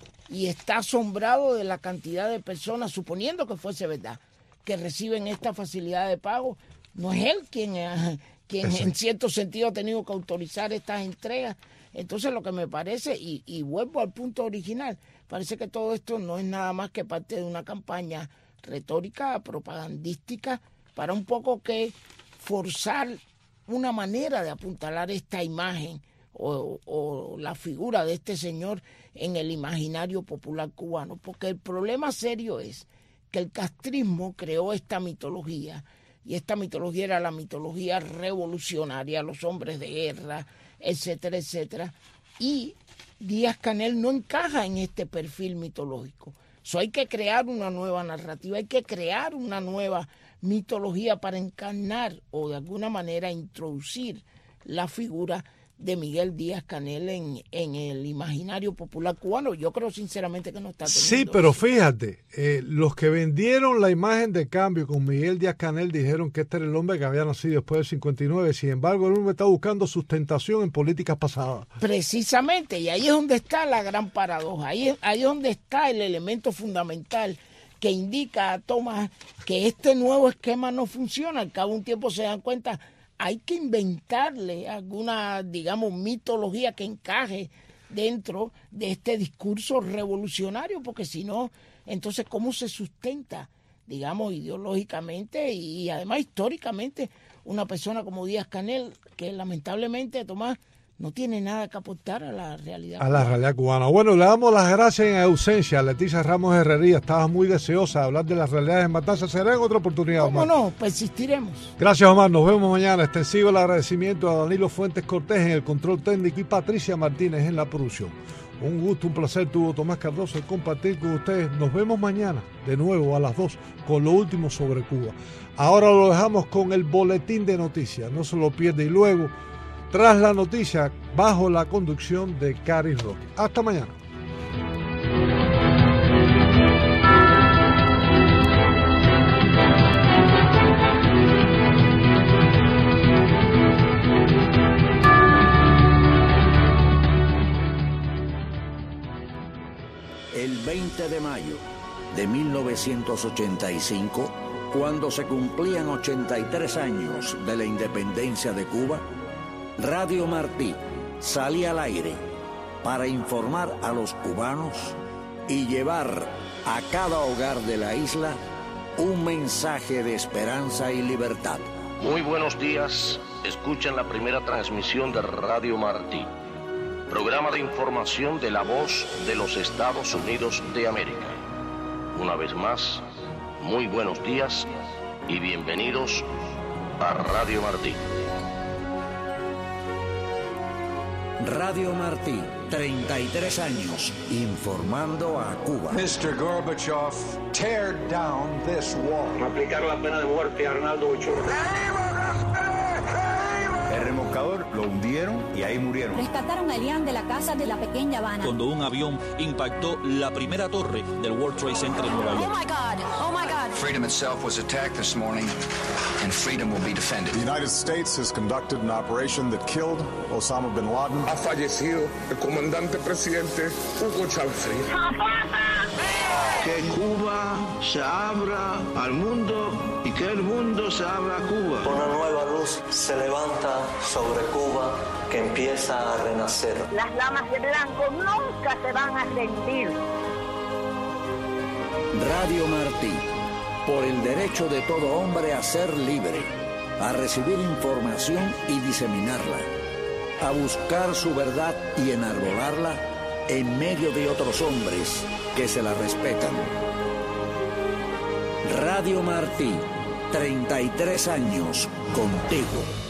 Speaker 2: y está asombrado de la cantidad de personas, suponiendo que fuese verdad, que reciben esta facilidad de pago. No es él quien, eh, quien en cierto sentido ha tenido que autorizar estas entregas. Entonces lo que me parece, y, y vuelvo al punto original, parece que todo esto no es nada más que parte de una campaña retórica, propagandística, para un poco que forzar una manera de apuntalar esta imagen o, o la figura de este señor en el imaginario popular cubano. Porque el problema serio es que el castrismo creó esta mitología, y esta mitología era la mitología revolucionaria, los hombres de guerra, etcétera, etcétera, y Díaz-Canel no encaja en este perfil mitológico. So, hay que crear una nueva narrativa, hay que crear una nueva mitología para encarnar o de alguna manera introducir la figura de Miguel Díaz-Canel en, en el imaginario popular cubano. Yo creo sinceramente que no está teniendo
Speaker 1: Sí, pero
Speaker 2: eso.
Speaker 1: fíjate, eh, los que vendieron la imagen de cambio con Miguel Díaz-Canel dijeron que este era el hombre que había nacido después del cincuenta y nueve. Sin embargo, el hombre está buscando sustentación en políticas pasadas.
Speaker 2: Precisamente, y ahí es donde está la gran paradoja, ahí es, ahí es donde está el elemento fundamental que indica a Tomás que este nuevo esquema no funciona. Al cabo de un tiempo se dan cuenta, hay que inventarle alguna, digamos, mitología que encaje dentro de este discurso revolucionario, porque si no, entonces, ¿cómo se sustenta, digamos, ideológicamente y además históricamente una persona como Díaz-Canel, que lamentablemente, Tomás, no tiene nada que aportar a la realidad
Speaker 1: A la realidad cubana. Bueno, le damos las gracias en ausencia a Leticia Ramos Herrería. Estaba muy deseosa de hablar de las realidades en Matanzas. Será en otra oportunidad,
Speaker 2: ¿Cómo
Speaker 1: Omar.
Speaker 2: no? Persistiremos.
Speaker 1: Gracias, Omar. Nos vemos mañana. Extensivo el agradecimiento a Danilo Fuentes Cortés en el control técnico y Patricia Martínez en la producción. Un gusto, un placer tuvo Tomás Cardoso el compartir con ustedes. Nos vemos mañana de nuevo a las dos con lo último sobre Cuba. Ahora lo dejamos con el boletín de noticias. No se lo pierda. Y luego, tras la noticia, bajo la conducción de Cari Roque. Hasta mañana.
Speaker 13: El veinte de mayo de mil novecientos ochenta y cinco, cuando se cumplían ochenta y tres años de la independencia de Cuba, Radio Martí salía al aire para informar a los cubanos y llevar a cada hogar de la isla un mensaje de esperanza y libertad.
Speaker 14: Muy buenos días, escuchan la primera transmisión de Radio Martí, programa de información de la voz de los Estados Unidos de América. Una vez más, muy buenos días y bienvenidos a Radio Martí.
Speaker 13: Radio Martí, treinta y tres años, informando a Cuba.
Speaker 15: mister Gorbachev, tear down this wall.
Speaker 16: Aplicar la pena de muerte a Arnaldo Ochoa.
Speaker 17: El remolcador lo hundieron y ahí murieron.
Speaker 18: Rescataron a Elian de la casa de la pequeña Habana.
Speaker 19: Cuando un avión impactó la primera torre del World Trade Center en Nueva York.
Speaker 18: Oh my God, oh my God.
Speaker 20: Freedom itself was attacked this morning, and freedom will be defended.
Speaker 21: The United States has conducted an operation that killed Osama bin Laden.
Speaker 22: Ha fallecido el comandante presidente Hugo Chávez.
Speaker 23: Que Cuba se abra al mundo y que el mundo se abra a Cuba.
Speaker 24: Una nueva luz se levanta sobre Cuba que empieza a renacer.
Speaker 4: Las damas de blanco nunca se van a rendir.
Speaker 13: Radio Martí, por el derecho de todo hombre a ser libre, a recibir información y diseminarla, a buscar su verdad y enarbolarla en medio de otros hombres que se la respetan. Radio Martí, treinta y tres años contigo.